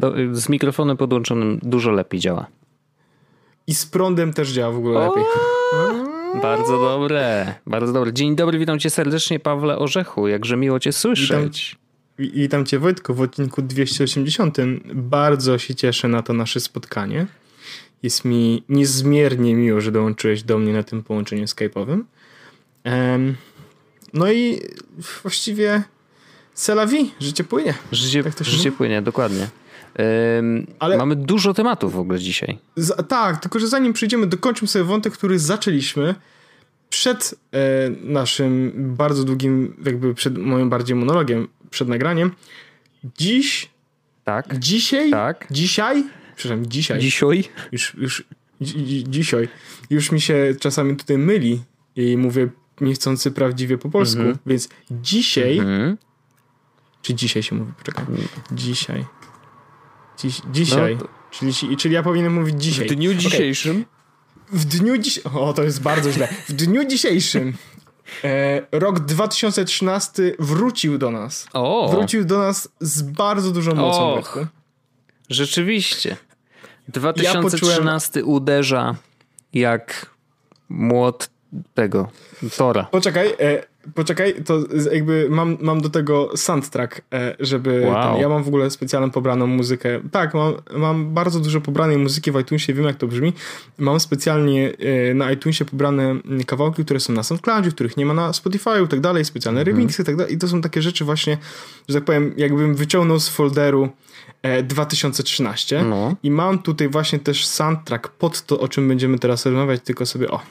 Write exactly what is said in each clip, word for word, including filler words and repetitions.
do, z mikrofonem podłączonym dużo lepiej działa. I z prądem też działa w ogóle lepiej. Bardzo dobre, bardzo dobre. Dzień dobry, witam cię serdecznie, Pawle Orzechu. Jakże miło cię słyszeć. Witam, witam cię, Wojtku, w odcinku dwieście osiemdziesiątym. Bardzo się cieszę na to nasze spotkanie. Jest mi niezmiernie miło, że dołączyłeś do mnie na tym połączeniu skype'owym. Um, no i właściwie c'est la vie, życie płynie. Życie, tak życie płynie, dokładnie. Um, Ale mamy dużo tematów w ogóle dzisiaj. Z, tak, tylko że zanim przejdziemy, dokończmy sobie wątek, który zaczęliśmy przed e, naszym bardzo długim, jakby przed moim bardziej monologiem, przed nagraniem. Dziś, tak, dzisiaj, tak. dzisiaj, przepraszam, dzisiaj, dzisiaj, już, już dzi, dzisiaj, już mi się czasami tutaj myli i mówię niechcący prawdziwie po polsku, mm-hmm. więc dzisiaj, mm-hmm. czy dzisiaj się mówi, poczekaj, dzisiaj, Dziś, dzisiaj, no to... czyli, czyli ja powinienem mówić dzisiaj. W dniu dzisiejszym? Okay. W dniu dzisiejszym, o to jest bardzo źle, w dniu dzisiejszym e, rok dwa tysiące trzynasty wrócił do nas. O. Wrócił do nas z bardzo dużą mocą. Och, rzeczywiście. dwa tysiące trzynasty ja poczułem... uderza jak młot tego Tora. Poczekaj, e, poczekaj, to jakby mam, mam do tego soundtrack, e, żeby... Wow. Ten, ja mam w ogóle specjalną pobraną muzykę. Tak, mam, mam bardzo dużo pobranej muzyki w iTunesie, wiem jak to brzmi. Mam specjalnie e, na iTunesie pobrane kawałki, które są na SoundCloudzie, których nie ma na Spotify i tak dalej, specjalne mm-hmm. remixy i tak dalej. I to są takie rzeczy właśnie, że tak powiem, jakbym wyciągnął z folderu e, dwa tysiące trzynasty no. I mam tutaj właśnie też soundtrack pod to, o czym będziemy teraz rozmawiać, tylko sobie o.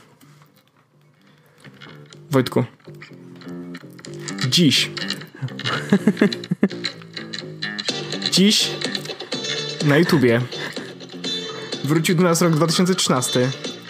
Wojtku. Dziś. Dziś na YouTubie wrócił do nas rok dwa tysiące trzynasty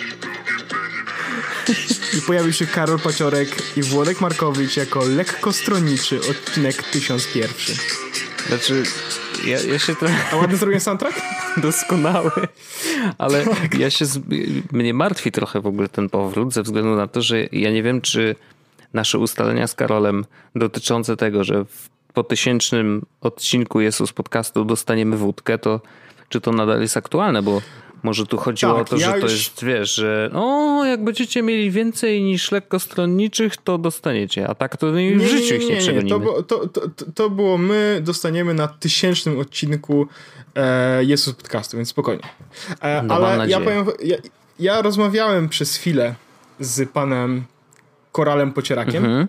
i pojawił się Karol Paciorek i Włodek Markowicz jako lekko stronniczy odcinek tysiąc jeden. Znaczy, ja, ja się trochę... A ładny zrobiłem soundtrack? Doskonały. Ale ja się... Z... Mnie martwi trochę w ogóle ten powrót, ze względu na to, że ja nie wiem, czy nasze ustalenia z Karolem dotyczące tego, że w po tysięcznym odcinku Jesus Podcastu dostaniemy wódkę, to czy to nadal jest aktualne, bo może tu chodziło tak, o to, ja że już... to jest, wiesz, że o, jak będziecie mieli więcej niż lekkostronniczych, to dostaniecie, a tak to w nie, życiu nie, ich nie, nie, nie przegonimy. To, to, to, to było my dostaniemy na tysięcznym odcinku e, Jesus Podcastu, więc spokojnie. E, no, ale ja powiem, ja, ja rozmawiałem przez chwilę z panem Koralem Pocierakiem mhm.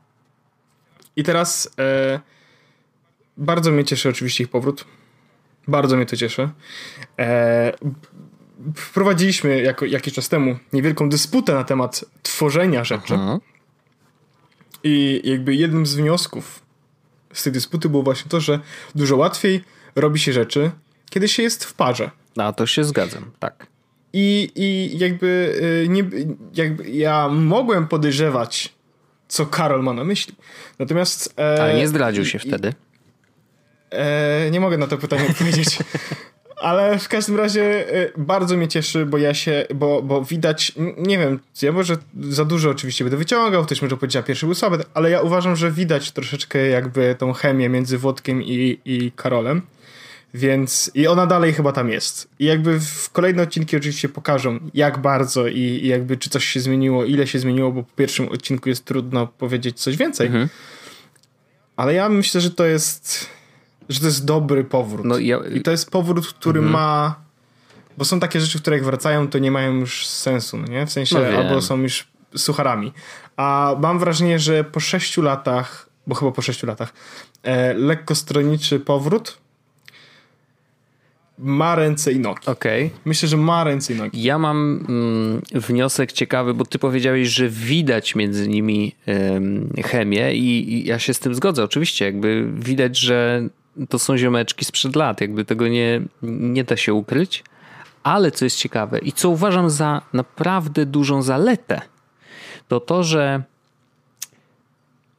i teraz e, bardzo mnie cieszy oczywiście ich powrót. Bardzo mnie to cieszy. E, wprowadziliśmy jako, jakiś czas temu niewielką dysputę na temat tworzenia rzeczy. Aha. I jakby jednym z wniosków z tej dysputy było właśnie to, że dużo łatwiej robi się rzeczy, kiedy się jest w parze. A to się zgadzam, tak. I, i jakby, nie, jakby ja mogłem podejrzewać, co Karol ma na myśli. Natomiast... E, Ale nie zdradził się i, wtedy. E, nie mogę na to pytanie odpowiedzieć. Ale w każdym razie e, bardzo mnie cieszy, bo ja się, bo, bo widać, nie wiem, ja może za dużo oczywiście będę wyciągał, ktoś może powiedzieć, a pierwszy był słaby, ale ja uważam, że widać troszeczkę jakby tą chemię między Włodkiem i, i Karolem. Więc i ona dalej chyba tam jest. I jakby w kolejne odcinki oczywiście pokażą, jak bardzo i, i jakby czy coś się zmieniło, ile się zmieniło, bo po pierwszym odcinku jest trudno powiedzieć coś więcej. Mhm. Ale ja myślę, że to jest że to jest dobry powrót. No ja... I to jest powrót, który mhm. ma... Bo są takie rzeczy, które jak wracają, to nie mają już sensu, no nie? W sensie no albo są już sucharami. A mam wrażenie, że po sześciu latach, bo chyba po sześciu latach, e, lekkostronniczy powrót ma ręce i nogi. Okay. Myślę, że ma ręce i nogi. Ja mam mm, wniosek ciekawy, bo ty powiedziałeś, że widać między nimi ym, chemię i, i ja się z tym zgodzę. Oczywiście, jakby widać, że to są ziomeczki sprzed lat. Jakby tego nie, nie da się ukryć. Ale co jest ciekawe i co uważam za naprawdę dużą zaletę, to to, że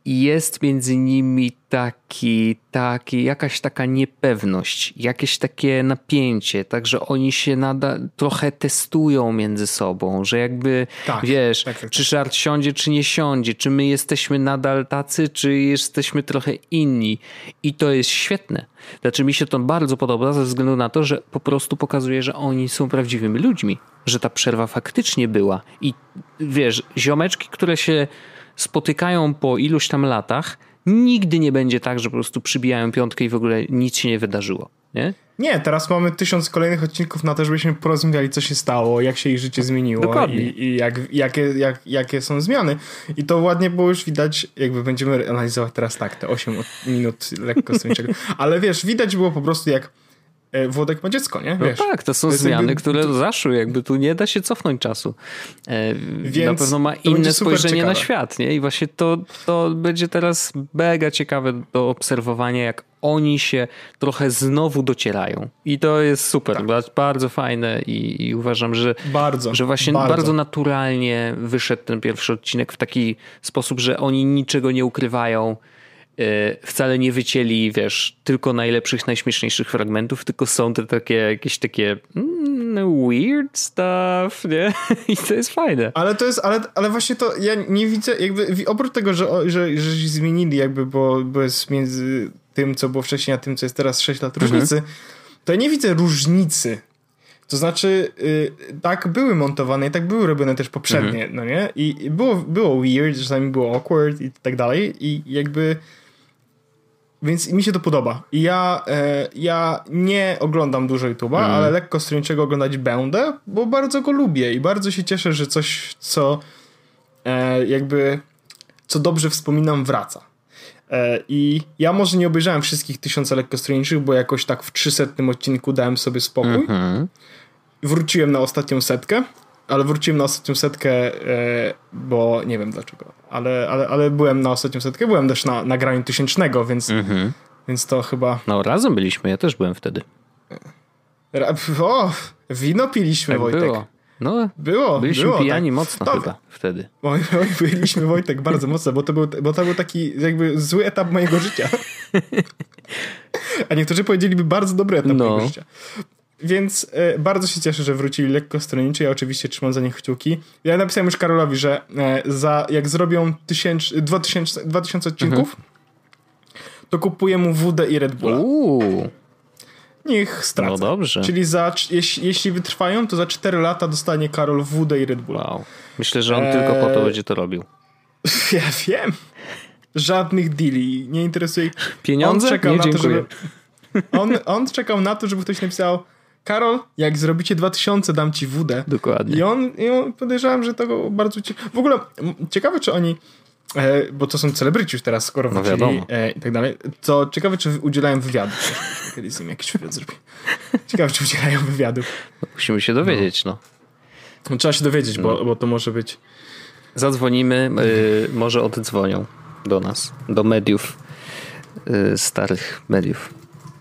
jest między nimi taki, taki, jakaś taka niepewność, jakieś takie napięcie, także oni się nadal trochę testują między sobą, że jakby, tak, wiesz, tak, tak, czy Shard siądzie, czy nie siądzie, czy my jesteśmy nadal tacy, czy jesteśmy trochę inni. I to jest świetne. Znaczy mi się to bardzo podoba ze względu na to, że po prostu pokazuje, że oni są prawdziwymi ludźmi, że ta przerwa faktycznie była. I wiesz, ziomeczki, które się spotykają po iluś tam latach, nigdy nie będzie tak, że po prostu przybijają piątkę i w ogóle nic się nie wydarzyło, nie? Nie, teraz mamy tysiąc kolejnych odcinków na to, żebyśmy porozmawiali, co się stało, jak się ich życie zmieniło. Dokładnie. i, i jak, jakie, jak, jakie są zmiany. I to ładnie było już widać, jakby będziemy analizować teraz tak, te osiem minut lekko stroniczego. Ale wiesz, widać było po prostu jak Włodek ma dziecko, nie? Wiesz, no tak, to są to zmiany, jakby, które to... zaszły, jakby tu nie da się cofnąć czasu. E, Więc na pewno ma inne spojrzenie ciekawe. na świat, nie? I właśnie to, to będzie teraz mega ciekawe do obserwowania, jak oni się trochę znowu docierają. I to jest super, tak. bardzo fajne i, i uważam, że, bardzo, że właśnie bardzo. bardzo naturalnie wyszedł ten pierwszy odcinek w taki sposób, że oni niczego nie ukrywają, wcale nie wycięli, wiesz, tylko najlepszych, najśmieszniejszych fragmentów, tylko są te takie, jakieś takie mm, weird stuff, nie? I to jest fajne. Ale to jest, ale, ale właśnie to ja nie widzę, jakby oprócz tego, że, że, że się zmienili jakby, bo, bo jest między tym, co było wcześniej, a tym, co jest teraz sześć lat różnicy, mhm. to ja nie widzę różnicy. To znaczy, yy, tak były montowane i tak były robione też poprzednie, mhm. no nie? I było, było weird, czasami było awkward i tak dalej i jakby więc mi się to podoba. I ja, e, ja nie oglądam dużo YouTube'a, mm. ale lekko stroniczego oglądać będę, bo bardzo go lubię i bardzo się cieszę, że coś, co e, jakby, co dobrze wspominam, wraca. E, I ja może nie obejrzałem wszystkich tysiąca lekkostroniczych, bo jakoś tak w trzysetnym odcinku dałem sobie spokój. Mm-hmm. Wróciłem na ostatnią setkę, ale wróciłem na ostatnią setkę, e, bo nie wiem dlaczego, ale, ale, ale byłem na ostatnią setkę, byłem też na nagraniu tysięcznego, więc, mm-hmm. więc to chyba... No razem byliśmy, ja też byłem wtedy. Ra- o, wino piliśmy, tak Wojtek. Było. No, było, byliśmy było, pijani tak. mocno to, chyba wtedy. Oj, oj, byliśmy, Wojtek, bardzo mocno, bo to, był, bo to był taki jakby zły etap mojego życia. A niektórzy powiedzieliby bardzo dobry etap no. mojego życia. Więc e, bardzo się cieszę, że wrócili lekkostroniczy. Ja oczywiście trzymam za nich kciuki. Ja napisałem już Karolowi, że e, za, jak zrobią tysięc, dwa tysiące, dwa tysiące odcinków, mhm. to kupuję mu wódę i Red Bulla. Uuu. Niech stracę. No dobrze. Czyli za, jeśli, jeśli wytrwają, to za cztery lata dostanie Karol wódę i Red Bulla. Wow. Myślę, że on e... tylko po to będzie to robił. Ja wiem. Żadnych deali. Nie interesuje. Pieniądze? On czekał Nie, na dziękuję. to, żeby... on, on czekał na to, żeby ktoś napisał: Karol, jak zrobicie dwa tysiące, dam ci wódę. Dokładnie. I on, i on podejrzewam, że to go bardzo... Cie... W ogóle ciekawe, czy oni... E, bo to są celebryci już teraz, skoro no wrócili e, i tak dalej. To ciekawe, czy udzielają wywiadu. Kiedyś z nim jakiś wywiad zrobię. Ciekawe, czy udzielają wywiadu. No, musimy się dowiedzieć, no. no. Trzeba się dowiedzieć, no. bo, bo to może być... Zadzwonimy, y, może oddzwonią do nas, do mediów, y, starych mediów.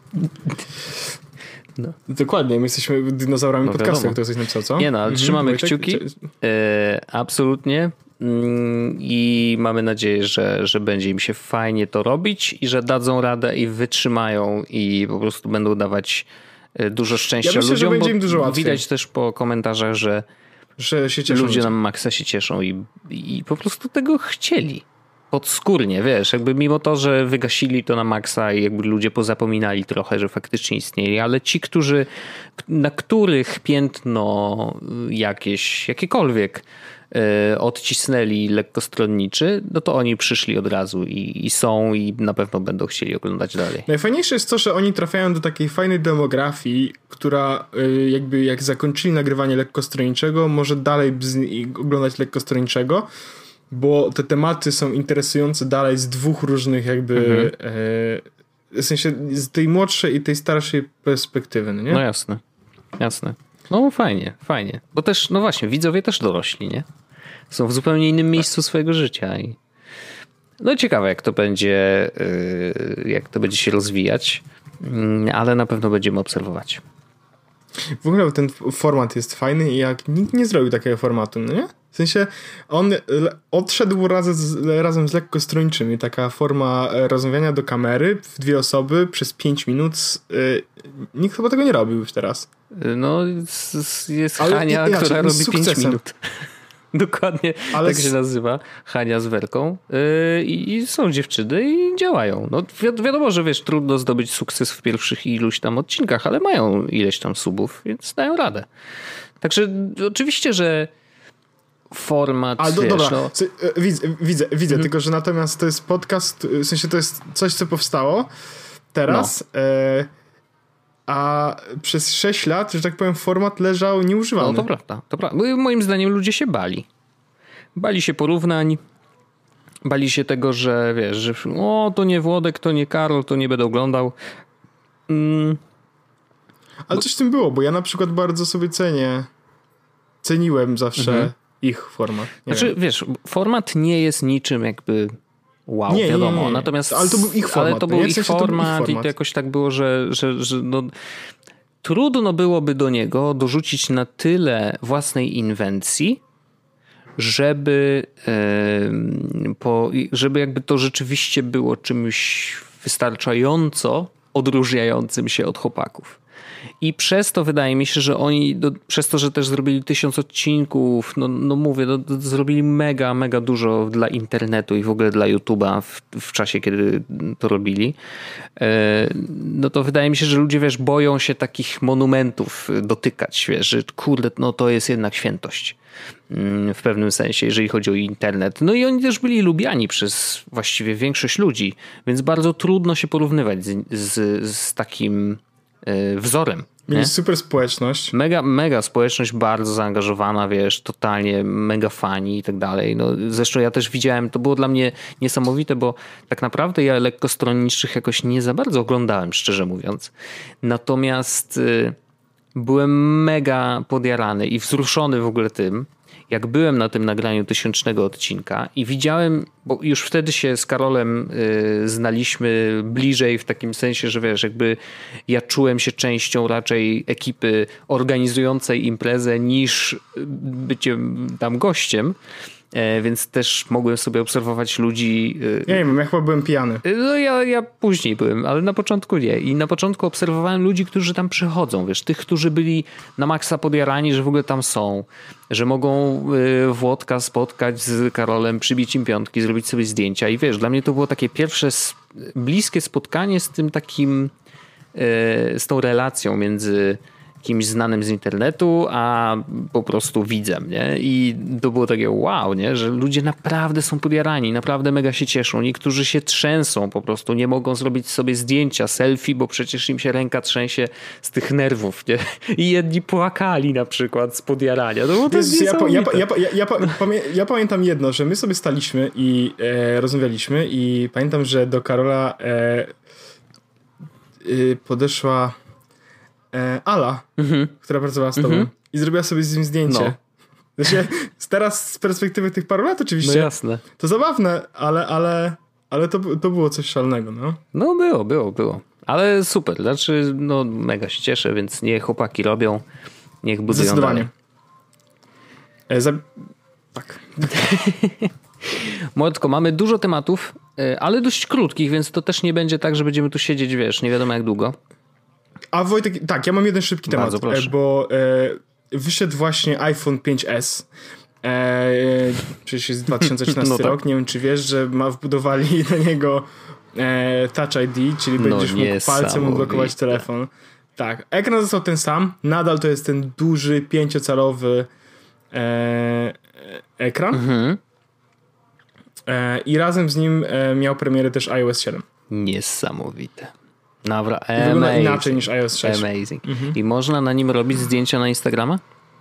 No. Dokładnie, my jesteśmy dinozaurami no podcastu, jak to coś napisał, co? Nie no, ale mhm, trzymamy Wojtek, kciuki. Czy... E, absolutnie. Mm, I mamy nadzieję, że, że będzie im się fajnie to robić i że dadzą radę i wytrzymają i po prostu będą dawać dużo szczęścia ja myślę, ludziom, że będzie im dużo łatwiej. Widać też po komentarzach, że, że się cieszą ludzie na maksa się cieszą i, i po prostu tego chcieli. Podskórnie, wiesz, jakby mimo to, że wygasili to na maksa i jakby ludzie pozapominali trochę, że faktycznie istnieli, ale ci, którzy, na których piętno jakieś, jakiekolwiek yy, odcisnęli lekkostronniczy, no to oni przyszli od razu i, i są i na pewno będą chcieli oglądać dalej. Najfajniejsze jest to, że oni trafiają do takiej fajnej demografii, która yy, jakby jak zakończyli nagrywanie lekkostronniczego, może dalej bzni- oglądać lekkostronniczego, bo te tematy są interesujące dalej z dwóch różnych jakby mhm. e, w sensie z tej młodszej i tej starszej perspektywy, no nie? No jasne, jasne. No fajnie, fajnie. Bo też, no właśnie, widzowie też dorośli, nie? Są w zupełnie innym miejscu swojego życia i no ciekawe jak to będzie jak to będzie się rozwijać, ale na pewno będziemy obserwować. W ogóle ten format jest fajny i jak nikt nie zrobił takiego formatu, no nie? W sensie on odszedł razem z, razem z lekkostroniczymi. Taka forma rozmawiania do kamery w dwie osoby przez pięć minut. Yy, nikt chyba tego nie robił już teraz. No jest Ale Hania, ja, która robi pięć minut. Dokładnie Ale tak się nazywa. Hania z Werką. Yy, I są dziewczyny i działają. No wi- wiadomo, że wiesz, trudno zdobyć sukces w pierwszych iluś tam odcinkach, ale mają ileś tam subów, więc dają radę. Także oczywiście, że format, Ale do, wiesz, dobra, no... widzę, widzę, widzę mhm. tylko że natomiast to jest podcast, w sensie to jest coś, co powstało teraz, no. e, a przez sześć lat, że tak powiem, format leżał nieużywany. No to prawda, to prawda. Moim zdaniem ludzie się bali. Bali się porównań, bali się tego, że wiesz, że o, to nie Włodek, to nie Karol, to nie będę oglądał. Mm. Ale coś w tym było, bo ja na przykład bardzo sobie cenię, ceniłem zawsze mhm. ich format. Nie znaczy, wiem. wiesz, format nie jest niczym jakby wow, nie, wiadomo. Nie, nie, nie. Natomiast, ale to był ich format. Ale to był, ich, w sensie format, to był ich format i to jakoś tak było, że, że, że no, trudno byłoby do niego dorzucić na tyle własnej inwencji, żeby, yy, po, żeby jakby to rzeczywiście było czymś wystarczająco odróżniającym się od chłopaków. I przez to wydaje mi się, że oni, do, przez to, że też zrobili tysiąc odcinków, no, no mówię, no, zrobili mega, mega dużo dla internetu i w ogóle dla YouTube'a w, w czasie, kiedy to robili, e, no to wydaje mi się, że ludzie, wiesz, boją się takich monumentów dotykać, wiesz, że kurde, no to jest jednak świętość w pewnym sensie, jeżeli chodzi o internet. No i oni też byli lubiani przez właściwie większość ludzi, więc bardzo trudno się porównywać z, z, z takim wzorem. Mieli super społeczność. Mega, mega społeczność, bardzo zaangażowana, wiesz, totalnie mega fani i tak dalej. No, zresztą ja też widziałem, to było dla mnie niesamowite, bo tak naprawdę ja lekkostronniczych jakoś nie za bardzo oglądałem, szczerze mówiąc. Natomiast y, byłem mega podjarany i wzruszony w ogóle tym, jak byłem na tym nagraniu tysięcznego odcinka i widziałem, bo już wtedy się z Karolem y, znaliśmy bliżej w takim sensie, że wiesz, jakby ja czułem się częścią raczej ekipy organizującej imprezę niż byciem tam gościem. Więc też mogłem sobie obserwować ludzi. Ja nie wiem, ja chyba byłem pijany. No ja, ja później byłem, ale na początku nie. I na początku obserwowałem ludzi, którzy tam przychodzą, wiesz, tych, którzy byli na maksa podjarani, że w ogóle tam są, że mogą Włodka spotkać z Karolem, przybić im piątki, zrobić sobie zdjęcia. I wiesz, dla mnie to było takie pierwsze bliskie spotkanie z tym takim, z tą relacją między kimś znanym z internetu, a po prostu widzem, nie? I to było takie wow, nie? Że ludzie naprawdę są podjarani, naprawdę mega się cieszą. Niektórzy się trzęsą po prostu, nie mogą zrobić sobie zdjęcia, selfie, bo przecież im się ręka trzęsie z tych nerwów, nie? I jedni płakali na przykład z podjarania. To było to Jezus, ja, ja, ja, ja, ja, pamię, ja pamiętam jedno, że my sobie staliśmy i e, rozmawialiśmy i pamiętam, że do Karola e, e, podeszła Ala, mhm. która pracowała z tobą mhm. i zrobiła sobie z nim zdjęcie. No. Znaczy, teraz z perspektywy tych paru lat oczywiście. No jasne. To zabawne, ale, ale, ale to, to było coś szalonego, no. No było, było, było. Ale super, znaczy no mega się cieszę, więc niech chłopaki robią, niech budują Zdecydowanie. E, za... Tak. Mordko, mamy dużo tematów, ale dość krótkich, więc to też nie będzie tak, że będziemy tu siedzieć, wiesz, nie wiadomo jak długo. A Wojtek, tak, ja mam jeden szybki Bardzo temat, proszę. bo e, wyszedł właśnie iPhone pięć S. E, przecież jest dwa tysiące trzynasty no tak. rok, nie wiem czy wiesz, że ma wbudowali do niego e, Touch I D, czyli no będziesz mógł palcem odblokować telefon. Tak, ekran został ten sam, nadal to jest ten duży, pięciocalowy e, ekran mhm. e, i razem z nim e, miał premierę też iOS siedem. Niesamowite. Dobra, wygląda inaczej niż iOS sześć. Amazing. Mhm. I można na nim robić zdjęcia na Instagrama?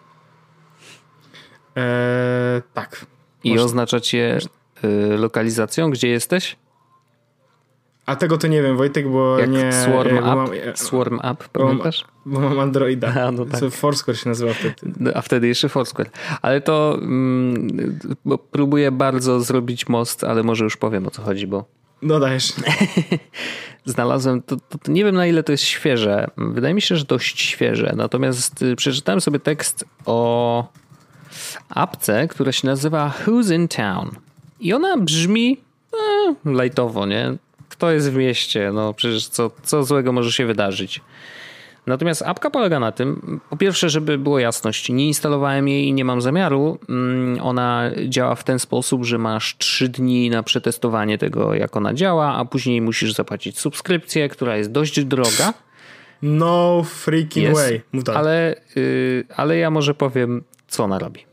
Eee, tak. I można. Oznaczać je y, lokalizacją, gdzie jesteś? A tego to nie wiem, Wojtek, bo Jak nie... Swarm App, mam, Swarm App, pamiętasz? Bo mam, bo mam Androida. A, no tak. Co Foursquare się nazywa wtedy. No, a wtedy jeszcze Foursquare. Ale to mm, bo próbuję bardzo zrobić most, ale może już powiem o co chodzi, bo No dajesz. Znalazłem, to, to, to nie wiem na ile to jest świeże. Wydaje mi się, że dość świeże. Natomiast przeczytałem sobie tekst o apce, która się nazywa Who's in Town. I ona brzmi e, lajtowo, nie? Kto jest w mieście? No przecież co, co złego może się wydarzyć. Natomiast apka polega na tym, po pierwsze, żeby było jasność, nie instalowałem jej i nie mam zamiaru. Ona działa w ten sposób, że masz trzy dni na przetestowanie tego, jak ona działa, a później musisz zapłacić subskrypcję, która jest dość droga. No freaking jest, way. Mów dalej. Ale, yy, ale ja może powiem, co ona robi.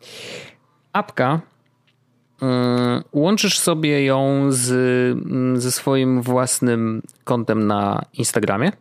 Apka, yy, łączysz sobie ją z, ze swoim własnym kontem na Instagramie,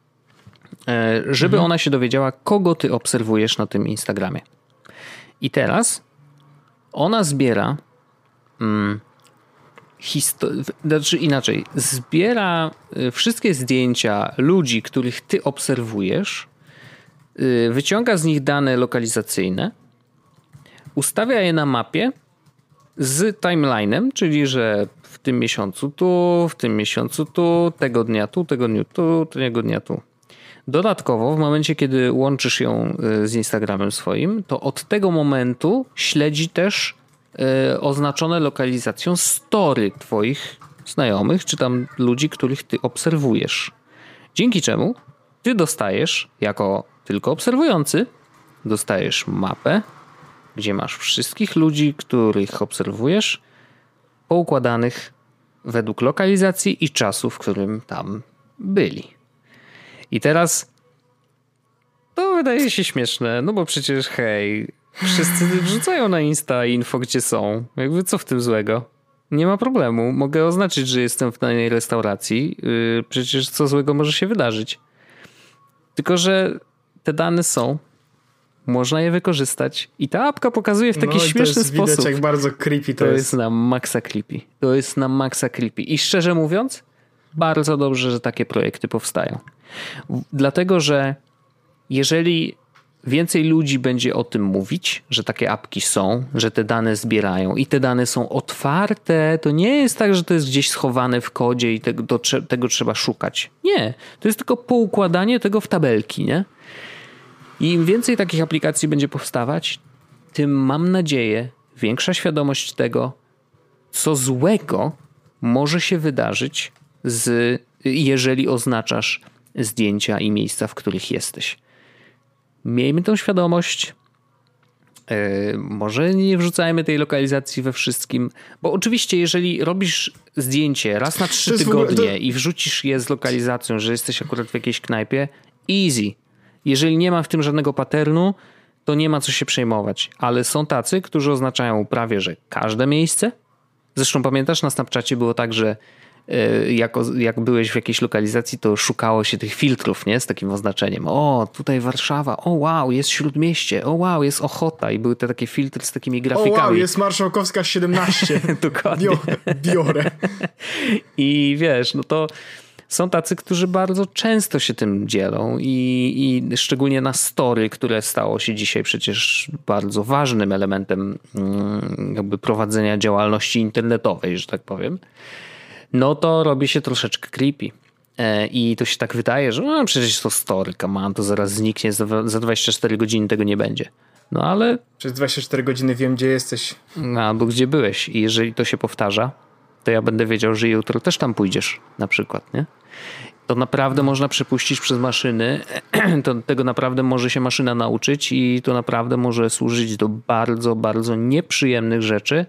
żeby ona się dowiedziała, kogo ty obserwujesz na tym Instagramie. I teraz ona zbiera hmm, histo- znaczy inaczej, zbiera wszystkie zdjęcia ludzi, których ty obserwujesz, wyciąga z nich dane lokalizacyjne, ustawia je na mapie z timeline'em, czyli że w tym miesiącu tu, w tym miesiącu tu, tego dnia tu, tego dnia tu, tego dnia tu. Dodatkowo w momencie, kiedy łączysz ją z Instagramem swoim, to od tego momentu śledzi też y, oznaczone lokalizacją story twoich znajomych, czy tam ludzi, których ty obserwujesz. Dzięki czemu ty dostajesz, jako tylko obserwujący, dostajesz mapę, gdzie masz wszystkich ludzi, których obserwujesz, poukładanych według lokalizacji i czasu, w którym tam byli. I teraz to wydaje się śmieszne, no bo przecież hej, wszyscy wrzucają na Insta info, gdzie są. Jakby co w tym złego? Nie ma problemu. Mogę oznaczyć, że jestem w danej restauracji. Yy, przecież co złego może się wydarzyć. Tylko że te dane są. Można je wykorzystać. I ta apka pokazuje w taki no, śmieszny to jest sposób. Widać, jak bardzo creepy to, to jest. jest na maksa creepy. To jest na maksa creepy. I szczerze mówiąc, bardzo dobrze, że takie projekty powstają. Dlatego, że jeżeli więcej ludzi będzie o tym mówić, że takie apki są, że te dane zbierają i te dane są otwarte, to nie jest tak, że to jest gdzieś schowane w kodzie i tego, to, tego trzeba szukać. Nie, to jest tylko poukładanie tego w tabelki, nie? I im więcej takich aplikacji będzie powstawać, tym mam nadzieję większa świadomość tego, co złego może się wydarzyć, z, jeżeli oznaczasz zdjęcia i miejsca, w których jesteś. Miejmy tą świadomość. Yy, może nie wrzucajmy tej lokalizacji we wszystkim, bo oczywiście jeżeli robisz zdjęcie raz na trzy tygodnie ogóle, to... i wrzucisz je z lokalizacją, że jesteś akurat w jakiejś knajpie, easy. Jeżeli nie ma w tym żadnego patternu, to nie ma co się przejmować. Ale są tacy, którzy oznaczają prawie, że każde miejsce. Zresztą pamiętasz, na Snapchacie było tak, że Jak, jak byłeś w jakiejś lokalizacji, to szukało się tych filtrów, nie? Z takim oznaczeniem. O, tutaj Warszawa, o wow, jest Śródmieście, o wow, jest Ochota. I były te takie filtry z takimi grafikami. O wow, jest Marszałkowska siedemnaście. Dokładnie. Biorę. I wiesz, no to są tacy, którzy bardzo często się tym dzielą i, i szczególnie na story, które stało się dzisiaj przecież bardzo ważnym elementem jakby prowadzenia działalności internetowej, że tak powiem. No to robi się troszeczkę creepy. I to się tak wydaje, że no, przecież to story, come on, to zaraz zniknie, za dwadzieścia cztery godziny tego nie będzie. No ale... Przez dwadzieścia cztery godziny wiem, gdzie jesteś. Albo gdzie byłeś. I jeżeli to się powtarza, to ja będę wiedział, że jutro też tam pójdziesz na przykład, nie? To naprawdę można przepuścić przez maszyny. To, tego naprawdę może się maszyna nauczyć i to naprawdę może służyć do bardzo, bardzo nieprzyjemnych rzeczy.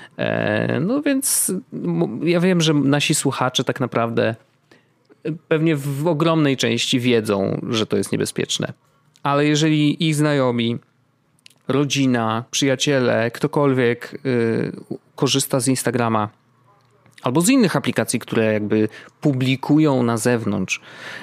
No więc ja wiem, że nasi słuchacze tak naprawdę pewnie w ogromnej części wiedzą, że to jest niebezpieczne. Ale jeżeli ich znajomi, rodzina, przyjaciele, ktokolwiek korzysta z Instagrama albo z innych aplikacji, które jakby publikują na zewnątrz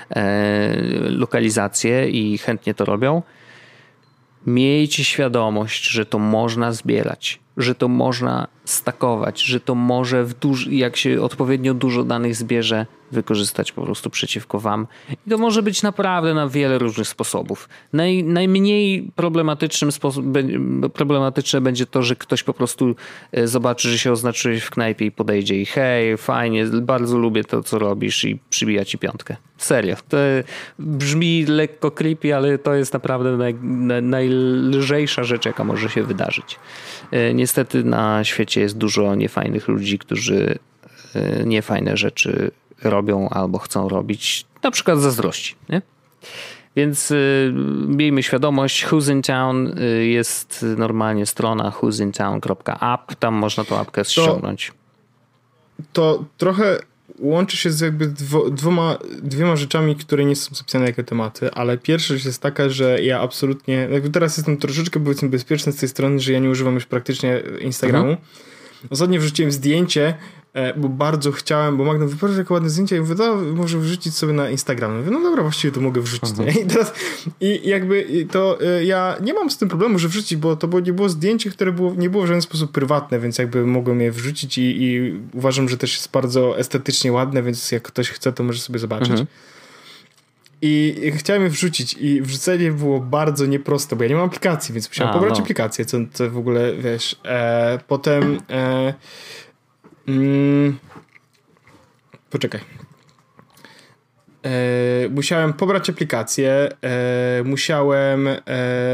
lokalizacje i chętnie to robią, miejcie świadomość, że to można zbierać, że to można stakować, że to może, w duż- jak się odpowiednio dużo danych zbierze, wykorzystać po prostu przeciwko wam. I to może być naprawdę na wiele różnych sposobów. Naj, najmniej problematycznym sposób, problematyczne będzie to, że ktoś po prostu zobaczy, że się oznaczyłeś w knajpie i podejdzie i hej, fajnie, bardzo lubię to, co robisz i przybija ci piątkę. Serio. To brzmi lekko creepy, ale to jest naprawdę naj, naj, najlżejsza rzecz, jaka może się wydarzyć. Niestety na świecie jest dużo niefajnych ludzi, którzy niefajne rzeczy robią albo chcą robić, na przykład zazdrości, nie? Więc y, miejmy świadomość, Who's in Town y, jest normalnie strona who'sintown kropka app, tam można tą apkę ściągnąć. To, to trochę łączy się z jakby dwo, dwoma, dwiema rzeczami, które nie są zapisane jako tematy, ale pierwsza rzecz jest taka, że ja absolutnie, jakby teraz jestem troszeczkę powiedzmy bezpieczny z tej strony, że ja nie używam już praktycznie Instagramu. Mhm. Ostatnio wrzuciłem zdjęcie, bo bardzo chciałem, bo Magda wypowiedział takie ładne zdjęcie i mówię, no, może wrzucić sobie na Instagram. Mówię, no dobra, właściwie to mogę wrzucić. Mhm. I teraz i jakby to ja nie mam z tym problemu, że wrzucić, bo to było, nie było zdjęcie, które było, nie było w żaden sposób prywatne, więc jakby mogłem je wrzucić i, i uważam, że też jest bardzo estetycznie ładne, więc jak ktoś chce, to może sobie zobaczyć. Mhm. I chciałem je wrzucić i wrzucenie było bardzo nieproste, bo ja nie mam aplikacji, więc musiałem A, pobrać no. aplikację, co, co w ogóle, wiesz, e, potem e, mm, poczekaj e, musiałem pobrać aplikację, e, musiałem e,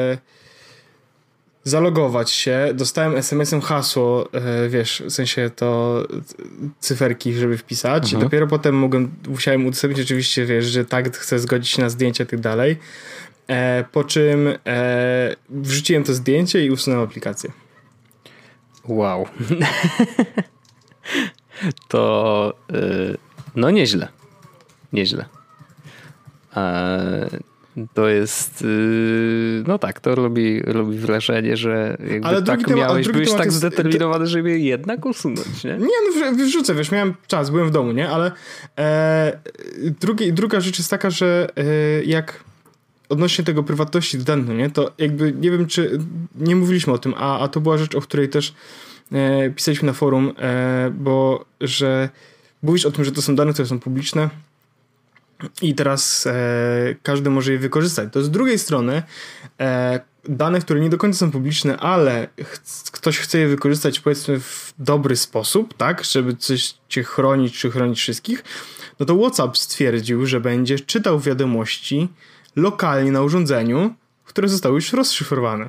zalogować się, dostałem es em esem hasło, e, wiesz, w sensie to cyferki, żeby wpisać. Mhm. Dopiero potem mogłem, musiałem udostępnić oczywiście, wiesz, że tak chcę zgodzić się na zdjęcie i tak dalej. E, po czym e, wrzuciłem to zdjęcie i usunąłem aplikację. Wow. To yy, no nieźle. Nieźle. Eee... To jest, yy, no tak, to robi, robi wrażenie, że jakby ale tak temat, miałeś, byłeś tak jest, zdeterminowany, żeby je jednak usunąć, nie? Nie, no wrzucę, wiesz, miałem czas, byłem w domu, nie? Ale e, drugi, druga rzecz jest taka, że e, jak odnośnie tego prywatności danych, nie? To jakby, nie wiem, czy nie mówiliśmy o tym, a, a to była rzecz, o której też e, pisaliśmy na forum, e, bo, że mówisz o tym, że to są dane, które są publiczne, i teraz e, każdy może je wykorzystać. To z drugiej strony e, dane, które nie do końca są publiczne, ale ch- ktoś chce je wykorzystać powiedzmy w dobry sposób, tak, żeby coś cię chronić, czy chronić wszystkich, no to WhatsApp stwierdził, że będzie czytał wiadomości lokalnie na urządzeniu, które zostały już rozszyfrowane.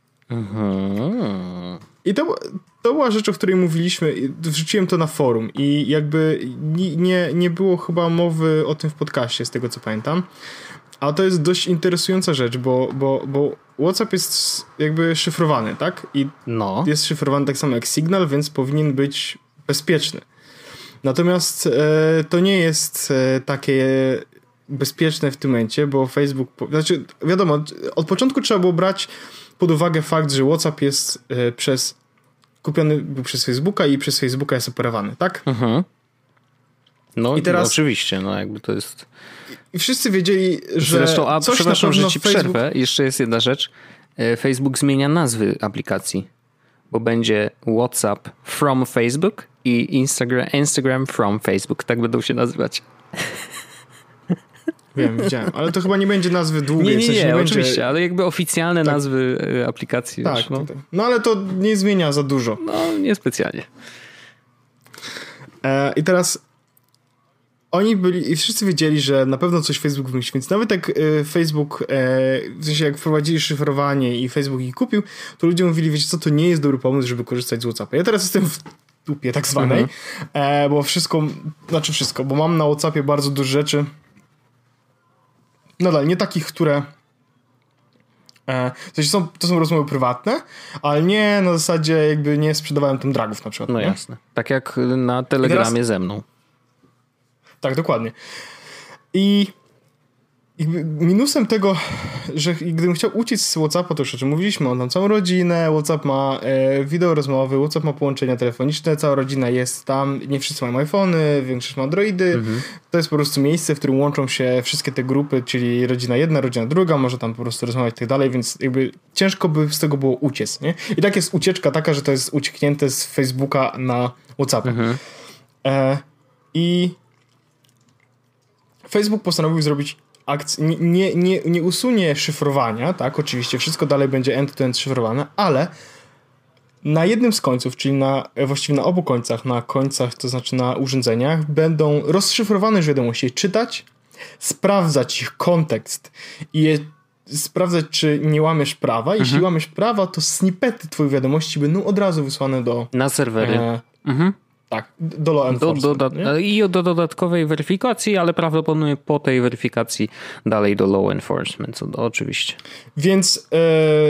Mhm. I to, to była rzecz, o której mówiliśmy, wrzuciłem to na forum i jakby nie, nie było chyba mowy o tym w podcaście, z tego co pamiętam. A to jest dość interesująca rzecz, bo, bo, bo WhatsApp jest jakby szyfrowany, tak? I no. jest szyfrowany tak samo jak Signal, więc powinien być bezpieczny. Natomiast e, to nie jest e, takie bezpieczne w tym momencie, bo Facebook... Znaczy, wiadomo, od początku trzeba było brać pod uwagę fakt, że WhatsApp jest e, przez kupiony był przez Facebooka i przez Facebooka jest operowany, tak? Mhm. No i teraz no, oczywiście, no jakby to jest... I wszyscy wiedzieli, że Zresztą, a coś przepraszam, na że ci Facebook... przerwę. Jeszcze jest jedna rzecz. Facebook zmienia nazwy aplikacji, bo będzie WhatsApp from Facebook i Instagram, Instagram from Facebook. Tak będą się nazywać. Wiem, widziałem, ale to chyba nie będzie nazwy długiej. Nie, nie, w sensie nie, nie oczywiście, będzie... ale jakby oficjalne tak. nazwy aplikacji. Tak, już, no. Tak. no ale to nie zmienia za dużo. No, niespecjalnie. E, I teraz oni byli, i wszyscy wiedzieli, że na pewno coś Facebook wymyśli, więc nawet jak e, Facebook, e, w sensie jak wprowadzili szyfrowanie i Facebook ich kupił, to ludzie mówili, wiecie co, to nie jest dobry pomysł, żeby korzystać z WhatsAppa. Ja teraz jestem w dupie tak zwanej, mhm. e, bo wszystko, znaczy wszystko, bo mam na WhatsAppie bardzo dużo rzeczy, nadal nie takich, które e, w sensie są, to są rozmowy prywatne, ale nie na zasadzie jakby nie sprzedawałem tam dragów na przykład. No nie? jasne. Tak jak na Telegramie teraz... ze mną. Tak, dokładnie. I minusem tego, że gdybym chciał uciec z WhatsAppa, to już o czym mówiliśmy, on ma całą rodzinę, WhatsApp ma e, wideo rozmowy, WhatsApp ma połączenia telefoniczne, cała rodzina jest tam, nie wszyscy mają iPhony, większość ma Androidy. Mhm. To jest po prostu miejsce, w którym łączą się wszystkie te grupy, czyli rodzina jedna, rodzina druga, może tam po prostu rozmawiać i tak dalej, więc jakby ciężko by z tego było uciec, nie? I tak jest ucieczka taka, że to jest ucieknięte z Facebooka na WhatsApp. Mhm. E, I Facebook postanowił zrobić akcję, nie, nie, nie, nie usunie szyfrowania, tak, oczywiście wszystko dalej będzie end-to-end szyfrowane, ale na jednym z końców, czyli na, właściwie na obu końcach, na końcach, to znaczy na urządzeniach, będą rozszyfrowane już wiadomości, czytać, sprawdzać ich kontekst i je sprawdzać, czy nie łamiesz prawa. Mhm. Jeśli łamiesz prawa, to snippety twoich wiadomości będą od razu wysłane do... Na serwery. E, mhm. Tak, do law enforcement. Do, do, I do dodatkowej weryfikacji, ale prawdopodobnie po tej weryfikacji dalej do law enforcement, co, oczywiście. Więc e,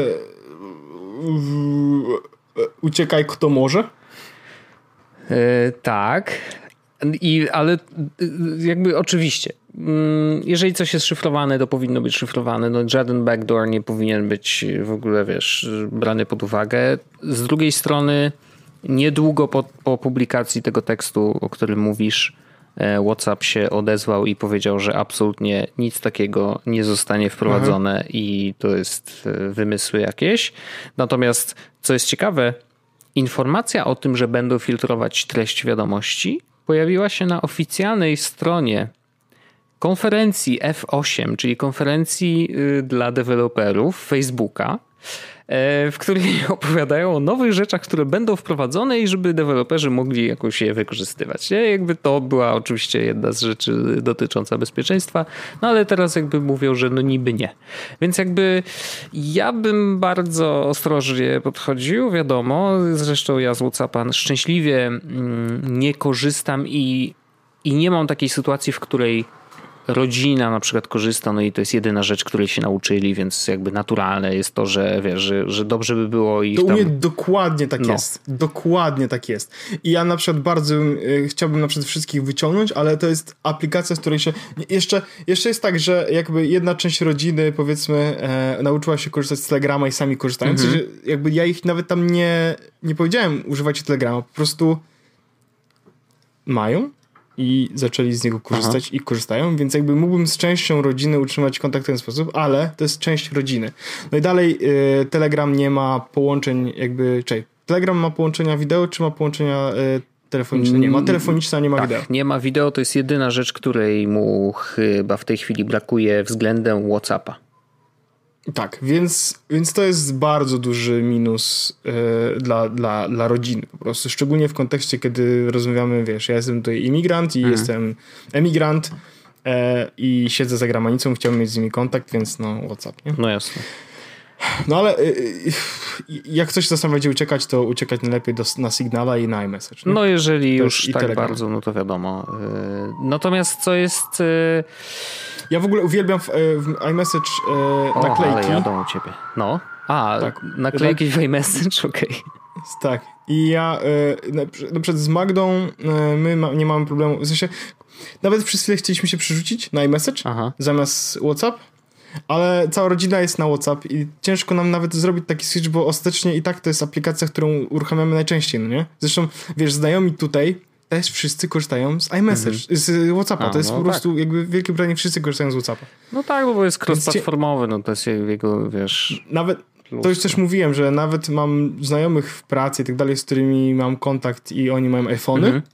w, uciekaj kto może. E, tak, I, ale jakby oczywiście, jeżeli coś jest szyfrowane, to powinno być szyfrowane. No, żaden backdoor nie powinien być w ogóle, wiesz, brany pod uwagę. Z drugiej strony niedługo po, po publikacji tego tekstu, o którym mówisz, WhatsApp się odezwał i powiedział, że absolutnie nic takiego nie zostanie wprowadzone mhm. i to jest wymysły jakieś. Natomiast, co jest ciekawe, informacja o tym, że będą filtrować treść wiadomości, pojawiła się na oficjalnej stronie konferencji F osiem, czyli konferencji dla deweloperów Facebooka, w której opowiadają o nowych rzeczach, które będą wprowadzone i żeby deweloperzy mogli jakoś je wykorzystywać. Nie? Jakby to była oczywiście jedna z rzeczy dotycząca bezpieczeństwa, no ale teraz jakby mówią, że no niby nie. Więc jakby ja bym bardzo ostrożnie podchodził, wiadomo, zresztą ja z WhatsAppa szczęśliwie nie korzystam i, i nie mam takiej sytuacji, w której rodzina na przykład korzysta, no i to jest jedyna rzecz, której się nauczyli, więc jakby naturalne jest to, że wiesz, że, że dobrze by było ich to tam... u mnie dokładnie tak no. jest. Dokładnie tak jest. I ja na przykład bardzo y, chciałbym na przykład wszystkich wyciągnąć, ale to jest aplikacja, z której się... Jeszcze, jeszcze jest tak, że jakby jedna część rodziny, powiedzmy, e, nauczyła się korzystać z Telegrama i sami korzystają. Mhm. Że jakby ja ich nawet tam nie, nie powiedziałem, używajcie Telegrama. Po prostu mają i zaczęli z niego korzystać Aha. i korzystają, więc jakby mógłbym z częścią rodziny utrzymać kontakt w ten sposób, ale to jest część rodziny. No i dalej y, Telegram nie ma połączeń jakby, czekaj, Telegram ma połączenia wideo, czy ma połączenia y, telefoniczne? Nie ma telefoniczne, a nie ma tak, wideo. Nie ma wideo, to jest jedyna rzecz, której mu chyba w tej chwili brakuje względem WhatsAppa. Tak, więc, więc to jest bardzo duży minus yy, dla, dla, dla rodziny po prostu, szczególnie w kontekście, kiedy rozmawiamy, wiesz, ja jestem tutaj imigrant i mhm. jestem emigrant yy, i siedzę za granicą, chciałbym mieć z nimi kontakt, więc no WhatsApp, nie? No jasne. No ale yy, jak coś czasem będzie uciekać, to uciekać najlepiej do, na Signala i na iMessage. Nie? No jeżeli już tak Telegram. Bardzo, no to wiadomo. Yy, natomiast co jest... Yy... Ja w ogóle uwielbiam w, w iMessage e, naklejki. Ale jadą u ciebie. No. A, tak. naklejki w iMessage, okej. Okay. Tak. I ja e, na, na przykład z Magdą e, my ma, nie mamy problemu. W sensie, nawet przez chwilę chcieliśmy się przerzucić na iMessage Aha. zamiast WhatsApp, ale cała rodzina jest na WhatsApp i ciężko nam nawet zrobić taki switch, bo ostatecznie i tak to jest aplikacja, którą uruchamiamy najczęściej, no nie? Zresztą, wiesz, znajomi tutaj też wszyscy korzystają z iMessage, mm-hmm. z WhatsAppa. A, to jest no po prostu tak. jakby w Wielkiej Brytanii wszyscy korzystają z WhatsAppa. No tak, bo jest cross-platformowy, no to jest jego, wiesz... Nawet, to już też mówiłem, że nawet mam znajomych w pracy i tak dalej, z którymi mam kontakt i oni mają iPhony mm-hmm.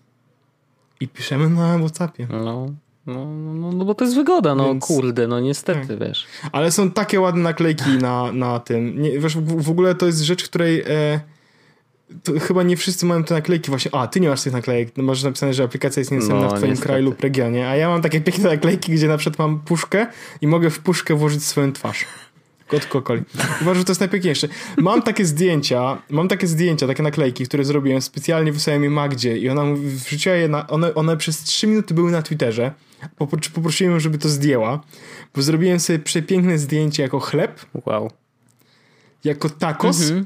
i piszemy na WhatsAppie. No, no, no, no bo to jest wygoda, no Więc, kurde, no niestety, tak. wiesz. Ale są takie ładne naklejki na, na tym. Nie, wiesz, w, w ogóle to jest rzecz, której... E, to chyba nie wszyscy mają te naklejki właśnie. A, ty nie masz tych naklejek. No, masz napisane, że aplikacja jest niedostępna no, w twoim niestety. kraju lub regionie. A ja mam takie piękne naklejki, gdzie na przykład mam puszkę i mogę w puszkę włożyć swoją twarz. Kot Kokoli. Uważam, że to jest najpiękniejsze. Mam takie zdjęcia, mam takie zdjęcia, takie naklejki, które zrobiłem specjalnie, wysłałem je Magdzie i ona wrzuciła je na, one, one przez trzy minuty były na Twitterze. Poprosiłem ją, żeby to zdjęła, bo zrobiłem sobie przepiękne zdjęcie jako chleb. Wow. Jako tacos. Mhm.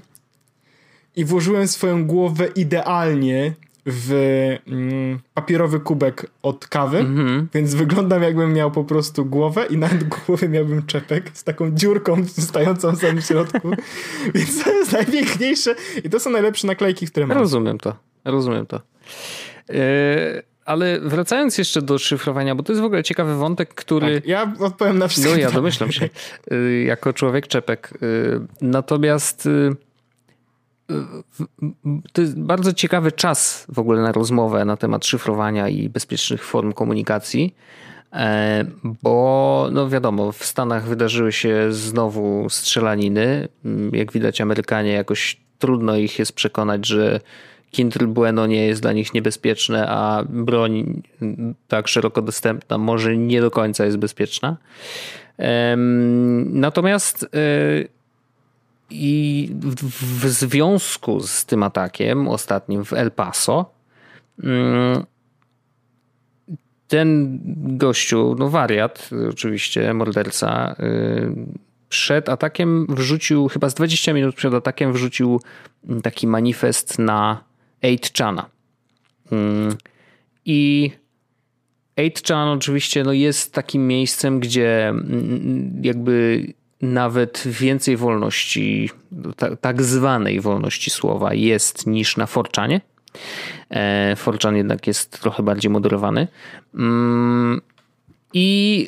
I włożyłem swoją głowę idealnie w mm, papierowy kubek od kawy, mm-hmm. więc wyglądam jakbym miał po prostu głowę i na głowie miałbym czepek z taką dziurką stającą w samym środku. Więc to jest najpiękniejsze i to są najlepsze naklejki, które mam. Rozumiem to, rozumiem to. Yy, ale wracając jeszcze do szyfrowania, bo to jest w ogóle ciekawy wątek, który... Tak, ja odpowiem na wszystko. No ja domyślam się, yy, jako człowiek czepek. Yy, natomiast... Yy, to jest bardzo ciekawy czas w ogóle na rozmowę na temat szyfrowania i bezpiecznych form komunikacji, Bo no wiadomo, w Stanach wydarzyły się znowu strzelaniny. Jak widać, Amerykanie jakoś trudno ich jest przekonać, że Kindle Bueno nie jest dla nich niebezpieczne, a broń tak szeroko dostępna może nie do końca jest bezpieczna. Natomiast i w związku z tym atakiem ostatnim w El Paso ten gościu, no wariat, oczywiście morderca, przed atakiem wrzucił, chyba z dwadzieścia minut przed atakiem wrzucił taki manifest na eight chana. I eight chan oczywiście no jest takim miejscem, gdzie jakby nawet więcej wolności, tak zwanej wolności słowa jest niż na four chanie. four chan jednak jest trochę bardziej moderowany. I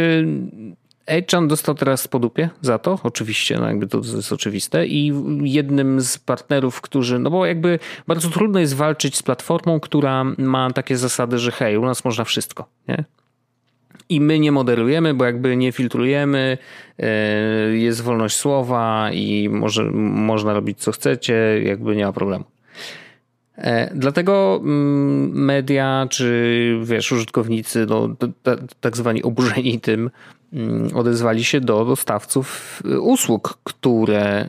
eight chan dostał teraz po dupie za to, oczywiście, no jakby to jest oczywiste. I jednym z partnerów, którzy, no bo jakby bardzo trudno jest walczyć z platformą, która ma takie zasady, że hej, u nas można wszystko, nie? I my nie moderujemy, bo jakby nie filtrujemy, jest wolność słowa i może, można robić co chcecie, jakby nie ma problemu. Dlatego media, czy wiesz, użytkownicy, no, tak zwani oburzeni tym, odezwali się do dostawców usług, które,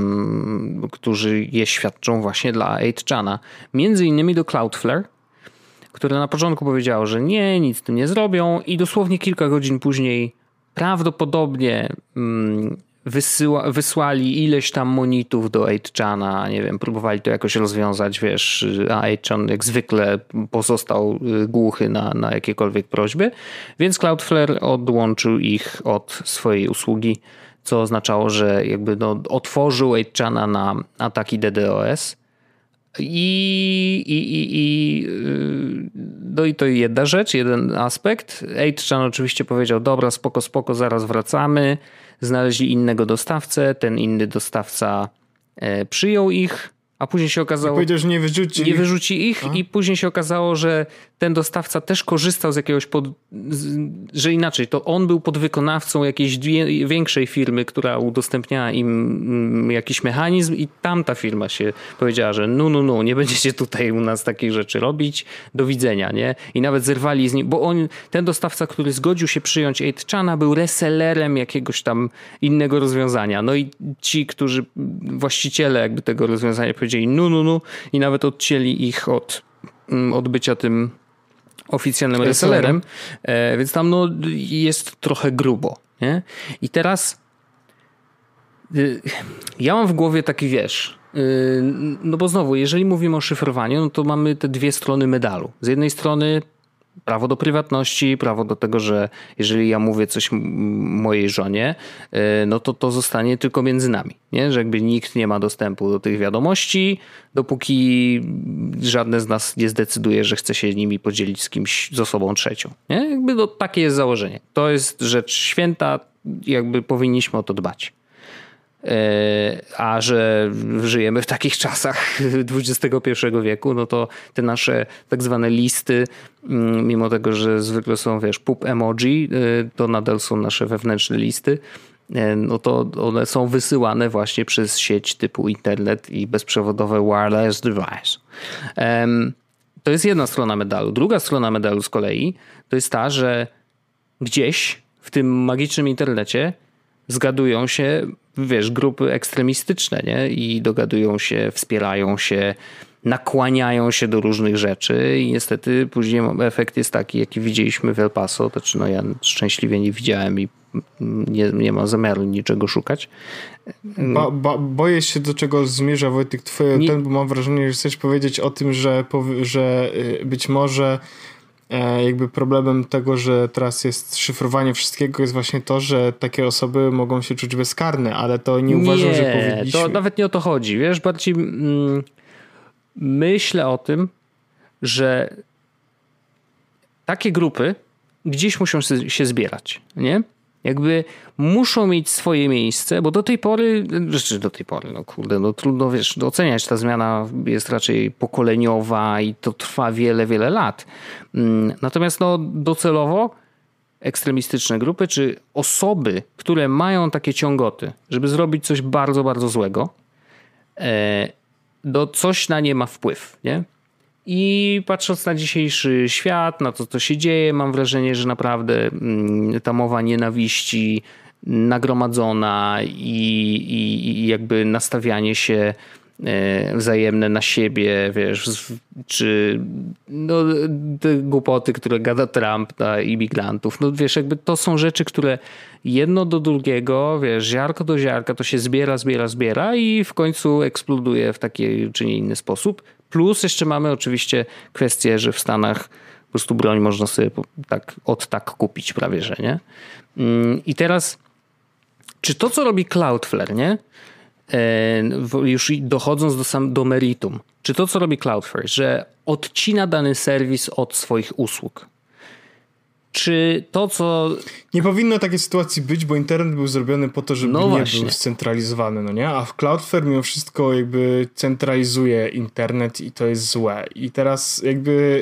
którzy je świadczą właśnie dla eight chana. Między innymi do Cloudflare, które na początku powiedziało, że nie, nic z tym nie zrobią i dosłownie kilka godzin później prawdopodobnie wysyła, wysłali ileś tam monitów do eight chana, nie wiem, próbowali to jakoś rozwiązać, wiesz, a eight chan jak zwykle pozostał głuchy na, na jakiekolwiek prośby, więc Cloudflare odłączył ich od swojej usługi, co oznaczało, że jakby no, otworzył eight chana na ataki DDoS. I, i, i, i, no i to jedna rzecz, jeden aspekt. eight chan oczywiście powiedział, dobra, spoko, spoko, zaraz wracamy. Znaleźli innego dostawcę, ten inny dostawca przyjął ich, a później się okazało... I powiedział, że nie wyrzuci Nie wyrzuci ich, ich i później się okazało, że ten dostawca też korzystał z jakiegoś... Pod, że inaczej, to on był podwykonawcą jakiejś większej firmy, która udostępniała im jakiś mechanizm i tamta firma się powiedziała, że no, no, no, nie będziecie tutaj u nas takich rzeczy robić, do widzenia, nie? I nawet zerwali z nim, bo on, ten dostawca, który zgodził się przyjąć eight chana, był resellerem jakiegoś tam innego rozwiązania. No i ci, którzy, właściciele jakby tego rozwiązania powiedzieli no, no, no i nawet odcięli ich od, od bycia tym oficjalnym resellerem, e, więc tam no, jest trochę grubo. Nie? I teraz y, ja mam w głowie taki, wiesz, y, no bo znowu, jeżeli mówimy o szyfrowaniu, no to mamy te dwie strony medalu. Z jednej strony prawo do prywatności, prawo do tego, że jeżeli ja mówię coś mojej żonie, no to to zostanie tylko między nami. Nie? Że jakby nikt nie ma dostępu do tych wiadomości, dopóki żadne z nas nie zdecyduje, że chce się nimi podzielić z kimś, z osobą trzecią. Nie? Jakby no, takie jest założenie. To jest rzecz święta, jakby powinniśmy o to dbać. A że żyjemy w takich czasach dwudziestego pierwszego wieku, no to te nasze tak zwane listy, mimo tego, że zwykle są, wiesz, pup emoji, to nadal są nasze wewnętrzne listy, no to one są wysyłane właśnie przez sieć typu internet i bezprzewodowe wireless device. To jest jedna strona medalu. Druga strona medalu z kolei to jest ta, że gdzieś w tym magicznym internecie zgadują się, wiesz, grupy ekstremistyczne, nie? I dogadują się, wspierają się, nakłaniają się do różnych rzeczy i niestety później efekt jest taki, jaki widzieliśmy w El Paso. Znaczy, no ja szczęśliwie nie widziałem i nie, nie mam zamiaru niczego szukać. Ba, ba, boję się, do czego zmierza, Wojtek, twoje nie... ten, bo mam wrażenie, że chcesz powiedzieć o tym, że, że być może jakby problemem tego, że teraz jest szyfrowanie wszystkiego, jest właśnie to, że takie osoby mogą się czuć bezkarne, ale to nie uważam, nie, że powinniśmy... to nawet nie o to chodzi. Wiesz, bardziej mm, myślę o tym, że takie grupy gdzieś muszą się zbierać, nie? Jakby muszą mieć swoje miejsce, bo do tej pory, znaczy do tej pory, no kurde, no trudno, wiesz, oceniać, ta zmiana jest raczej pokoleniowa i to trwa wiele, wiele lat. Natomiast no docelowo ekstremistyczne grupy, czy osoby, które mają takie ciągoty, żeby zrobić coś bardzo, bardzo złego, do coś na nie ma wpływ, nie? I patrząc na dzisiejszy świat, na to, co się dzieje, mam wrażenie, że naprawdę ta mowa nienawiści nagromadzona i, i, i jakby nastawianie się wzajemne na siebie, wiesz, czy no, te głupoty, które gada Trump na imigrantów, no wiesz, jakby to są rzeczy, które jedno do drugiego, wiesz, ziarko do ziarka to się zbiera, zbiera, zbiera i w końcu eksploduje w taki czy nie inny sposób. Plus jeszcze mamy oczywiście kwestię, że w Stanach po prostu broń można sobie tak, od tak kupić prawie, że nie? I teraz czy to, co robi Cloudflare, nie? Już dochodząc do, sam, do meritum, czy to, co robi Cloudflare, że odcina dany serwis od swoich usług, czy to, co... Nie powinno takiej sytuacji być, bo internet był zrobiony po to, żeby no nie właśnie. był scentralizowany, no nie? A w Cloudflare mimo wszystko jakby centralizuje internet i to jest złe. I teraz jakby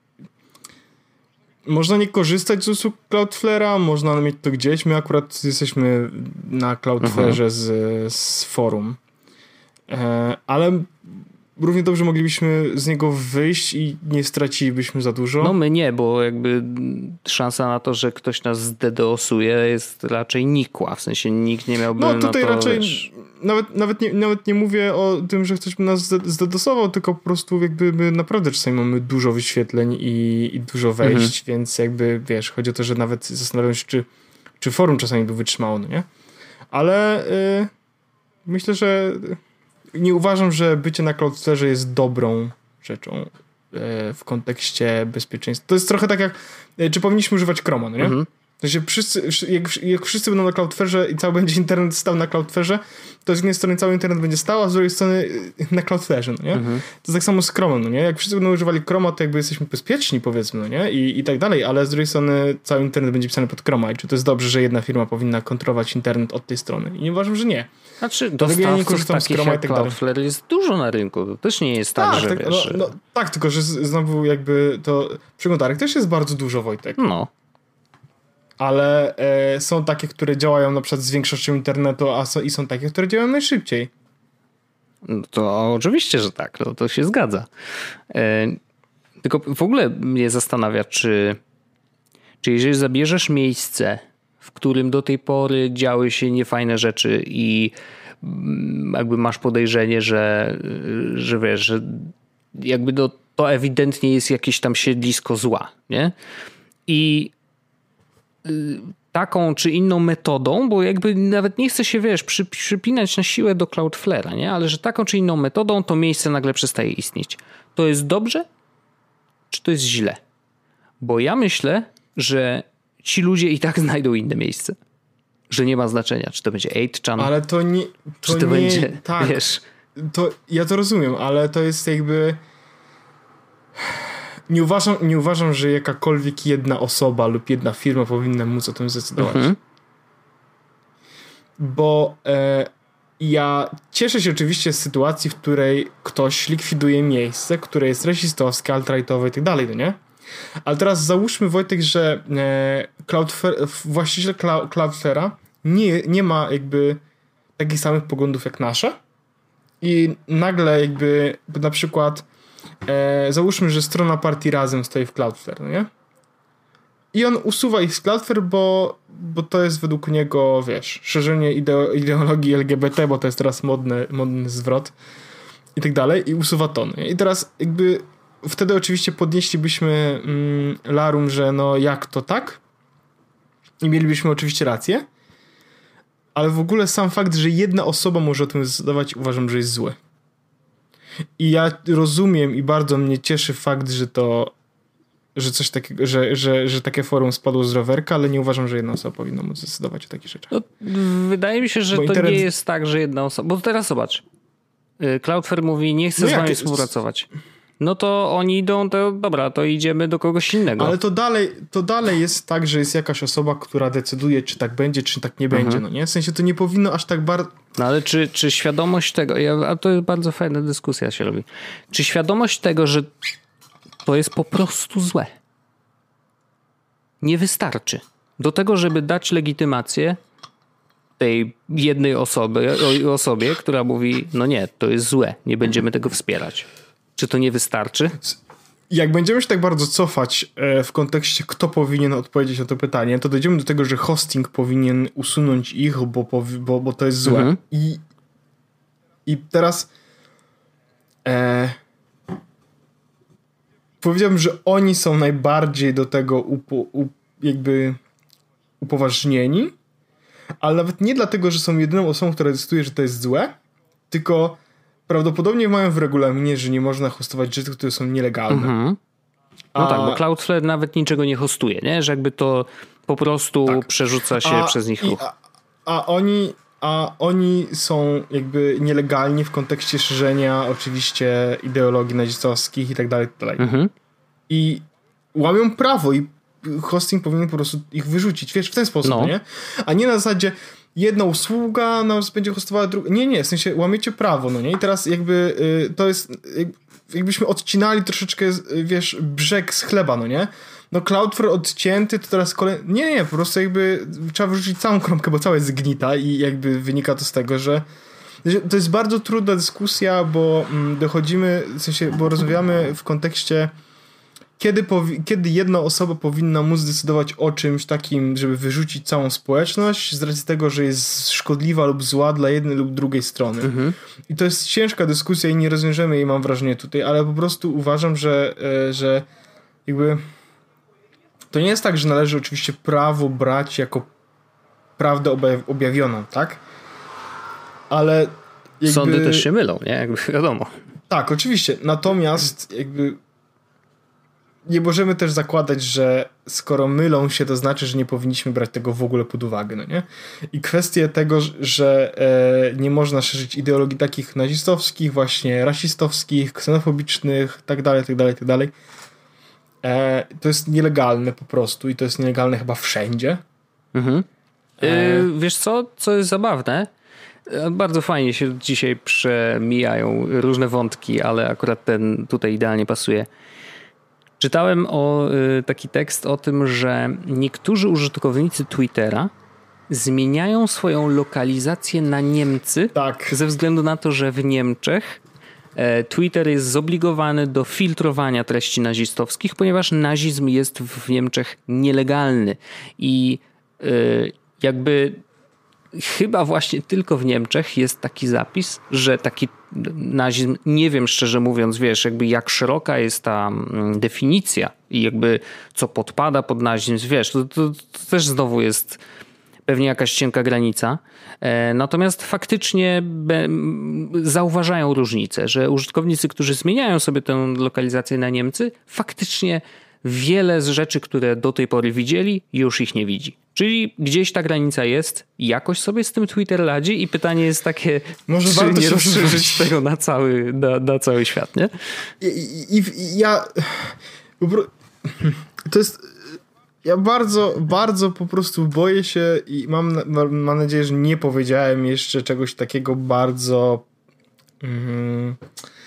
można nie korzystać z usług Cloudflare'a, można mieć to gdzieś. My akurat jesteśmy na Cloudflare'ze mhm. z, z forum. E, ale równie dobrze moglibyśmy z niego wyjść i nie stracilibyśmy za dużo. No my nie, bo jakby szansa na to, że ktoś nas zdedosuje jest raczej nikła. W sensie nikt nie miałby no, tutaj na to, raczej wiesz... nawet, nawet, nie, nawet nie mówię o tym, że ktoś by nas zdedosował, tylko po prostu jakby my naprawdę czasami mamy dużo wyświetleń i, i dużo wejść, mhm. więc jakby wiesz, chodzi o to, że nawet zastanawiam się, czy, czy forum czasami by wytrzymało, no nie? Ale yy, myślę, że nie uważam, że bycie na Cloudflare'ze jest dobrą rzeczą yy, w kontekście bezpieczeństwa. To jest trochę tak jak, yy, czy powinniśmy używać Chroma, no nie? Mhm. To się wszyscy, jak, jak wszyscy będą na Cloudflare'ze i cały będzie internet stał na Cloudflare'ze, to z jednej strony cały internet będzie stał, a z drugiej strony na Cloudflare'ze, no nie? Mhm. To tak samo z Chromem, no nie? Jak wszyscy będą używali Chroma, to jakby jesteśmy bezpieczni, powiedzmy, no nie? I, i tak dalej, ale z drugiej strony cały internet będzie pisany pod Chroma i czy to jest dobrze, że jedna firma powinna kontrolować internet od tej strony? I nie uważam, że nie. Znaczy, dostawców ja takich jak tak Cloudflare jest dużo na rynku. To też nie jest tak, tak że tak, wiesz... No, no, tak, tylko że znowu jakby to przeglądarek też jest bardzo dużo, Wojtek. No. Ale e, są takie, które działają na przykład z większością internetu, a są, i są takie, które działają najszybciej. No to oczywiście, że tak. No, to się zgadza. E, tylko w ogóle mnie zastanawia, czy, czy jeżeli zabierzesz miejsce, w którym do tej pory działy się niefajne rzeczy i jakby masz podejrzenie, że, że wiesz, że jakby to, to ewidentnie jest jakieś tam siedlisko zła, nie? I taką czy inną metodą, bo jakby nawet nie chce się, wiesz, przy, przypinać na siłę do Cloudflare'a, nie? Ale że taką czy inną metodą to miejsce nagle przestaje istnieć. To jest dobrze? Czy to jest źle? Bo ja myślę, że ci ludzie i tak znajdą inne miejsce. Że nie ma znaczenia, czy to będzie osiem chan, ale to nie, to czy to nie, będzie, tak, wiesz... To, ja to rozumiem, ale to jest jakby... Nie uważam, nie uważam, że jakakolwiek jedna osoba lub jedna firma powinna móc o tym zdecydować. Mhm. Bo e, ja cieszę się oczywiście z sytuacji, w której ktoś likwiduje miejsce, które jest rasistowskie, alt-rightowe i tak dalej, no nie? Ale teraz załóżmy, Wojtek, że e, Cloudflare, właściciel Cloudflare'a nie, nie ma jakby takich samych poglądów jak nasze i nagle jakby na przykład E, załóżmy, że strona partii Razem stoi w Cloudflare, no nie? I on usuwa ich z Cloudflare, bo, bo to jest według niego, wiesz, szerzenie ideo- ideologii L G B T, bo to jest teraz modny, modny zwrot i tak dalej, i usuwa to, no nie? I teraz jakby wtedy oczywiście podnieślibyśmy mm, larum, że no jak to tak? I mielibyśmy oczywiście rację, ale w ogóle sam fakt, że jedna osoba może o tym zdecydować, uważam, że jest zły. I ja rozumiem i bardzo mnie cieszy fakt, że to, że coś takiego, że, że, że takie forum spadło z rowerka, ale nie uważam, że jedna osoba powinna móc zdecydować o takich rzeczach. No, wydaje mi się, że bo to internet... nie jest tak, że jedna osoba, bo teraz zobacz, Cloudflare mówi, nie chcę no z wami jak... współpracować. No to oni idą, to dobra, to idziemy do kogoś innego. Ale to dalej, to dalej jest tak, że jest jakaś osoba, która decyduje, czy tak będzie, czy tak nie mhm. będzie, no nie? W sensie to nie powinno aż tak bardzo... No ale czy, czy świadomość tego, ja, a to jest bardzo fajna dyskusja się robi, czy świadomość tego, że to jest po prostu złe, nie wystarczy? do tego, żeby dać legitymację tej jednej osoby, osobie, która mówi, no nie, to jest złe, nie będziemy tego wspierać. Czy to nie wystarczy? Jak będziemy się tak bardzo cofać w kontekście, kto powinien odpowiedzieć na to pytanie, to dojdziemy do tego, że hosting powinien usunąć ich, bo, bo, bo to jest złe. Mhm. I, I teraz e, powiedziałbym, że oni są najbardziej do tego upo, up, jakby upoważnieni, ale nawet nie dlatego, że są jedyną osobą, która decyduje, że to jest złe, tylko prawdopodobnie mają w regulaminie, że nie można hostować rzeczy, które są nielegalne. Mhm. No A... tak, bo Cloudflare nawet niczego nie hostuje, nie? Że jakby to po prostu tak. przerzuca się a, przez nich ruch. A, a, oni, a oni są jakby nielegalni w kontekście szerzenia oczywiście ideologii nazistowskich i tak dalej, tak dalej. Mhm. I łamią prawo i hosting powinien po prostu ich wyrzucić, wiesz, w ten sposób, no. nie? A nie na zasadzie jedna usługa nas będzie hostowała druga. Nie, nie, w sensie łamiecie prawo, no nie? I teraz jakby y, to jest y, jakbyśmy odcinali troszeczkę, y, wiesz, brzeg z chleba, no nie? No Cloudflare odcięty, to teraz kolejny... Nie, nie, po prostu jakby trzeba wyrzucić całą kromkę, bo cała jest zgnita i jakby wynika to z tego, że to jest bardzo trudna dyskusja, bo mm, dochodzimy, w sensie, bo rozmawiamy w kontekście Kiedy, powi- kiedy jedna osoba powinna móc decydować o czymś takim, żeby wyrzucić całą społeczność z racji tego, że jest szkodliwa lub zła dla jednej lub drugiej strony. Mhm. I to jest ciężka dyskusja i nie rozwiążemy jej, mam wrażenie, tutaj, ale po prostu uważam, że, e, że jakby to nie jest tak, że należy oczywiście prawo brać jako prawdę objaw- objawioną, tak? Ale jakby... Sądy też się mylą, nie? Jakby wiadomo. Tak, oczywiście. Natomiast jakby nie możemy też zakładać, że skoro mylą się, to znaczy, że nie powinniśmy brać tego w ogóle pod uwagę, no nie? I kwestie tego, że e, nie można szerzyć ideologii takich nazistowskich, właśnie rasistowskich, ksenofobicznych, tak dalej, tak dalej, tak dalej. E, to jest nielegalne po prostu i to jest nielegalne chyba wszędzie. Mhm. E... Yy, wiesz co? Co jest zabawne? Bardzo fajnie się dzisiaj przemijają różne wątki, ale akurat ten tutaj idealnie pasuje. Czytałem o, y, taki tekst o tym, że niektórzy użytkownicy Twittera zmieniają swoją lokalizację na Niemcy tak. ze względu na to, że w Niemczech e, Twitter jest zobligowany do filtrowania treści nazistowskich, ponieważ nazizm jest w Niemczech nielegalny i y, jakby chyba właśnie tylko w Niemczech jest taki zapis, że taki nazizm, nie wiem szczerze mówiąc, wiesz, jakby jak szeroka jest ta definicja i jakby co podpada pod nazizm, wiesz, to, to, to też znowu jest pewnie jakaś cienka granica. E, natomiast faktycznie be, zauważają różnicę, że użytkownicy, którzy zmieniają sobie tę lokalizację na Niemcy, faktycznie wiele z rzeczy, które do tej pory widzieli, już ich nie widzi. Czyli gdzieś ta granica jest, jakoś sobie z tym Twitter radzi i pytanie jest takie, może czy warto nie rozszerzyć tego na cały, na, na cały świat, nie? I, i, i ja... To jest... Ja bardzo, bardzo po prostu boję się i mam, mam nadzieję, że nie powiedziałem jeszcze czegoś takiego bardzo mm,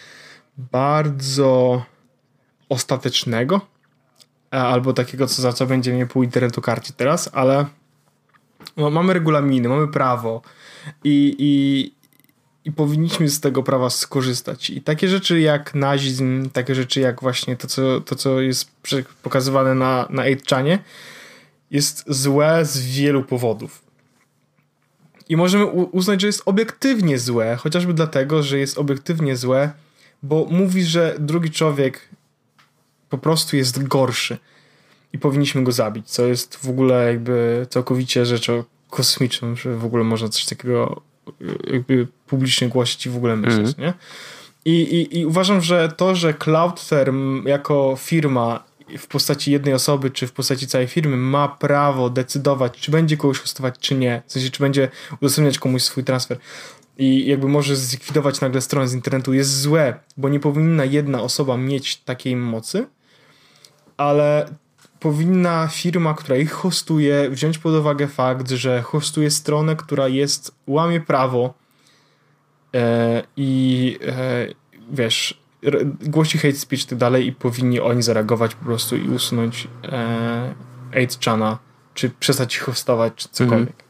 bardzo ostatecznego. Albo takiego, co za co będzie mnie pół internetu karcić teraz, ale no, mamy regulaminy, mamy prawo i, i, i powinniśmy z tego prawa skorzystać. I takie rzeczy jak nazizm, takie rzeczy jak właśnie to, co, to, co jest pokazywane na, na eight chanie, jest złe z wielu powodów. I możemy uznać, że jest obiektywnie złe, chociażby dlatego, że jest obiektywnie złe, bo mówi, że drugi człowiek po prostu jest gorszy i powinniśmy go zabić, co jest w ogóle jakby całkowicie rzeczą kosmiczną, że w ogóle można coś takiego jakby publicznie głosić i w ogóle myśleć, mm. nie? I, i, I uważam, że to, że Cloudflare jako firma w postaci jednej osoby, czy w postaci całej firmy ma prawo decydować, czy będzie kogoś hostować, czy nie, w sensie, czy będzie udostępniać komuś swój transfer i jakby może zlikwidować nagle stronę z internetu, jest złe, bo nie powinna jedna osoba mieć takiej mocy, ale powinna firma, która ich hostuje, wziąć pod uwagę fakt, że hostuje stronę, która jest, łamie prawo e, i e, wiesz, r, głosi hate speech i tak dalej i powinni oni zareagować po prostu i usunąć e, eight chana czy przestać ich hostować, czy cokolwiek. Mhm.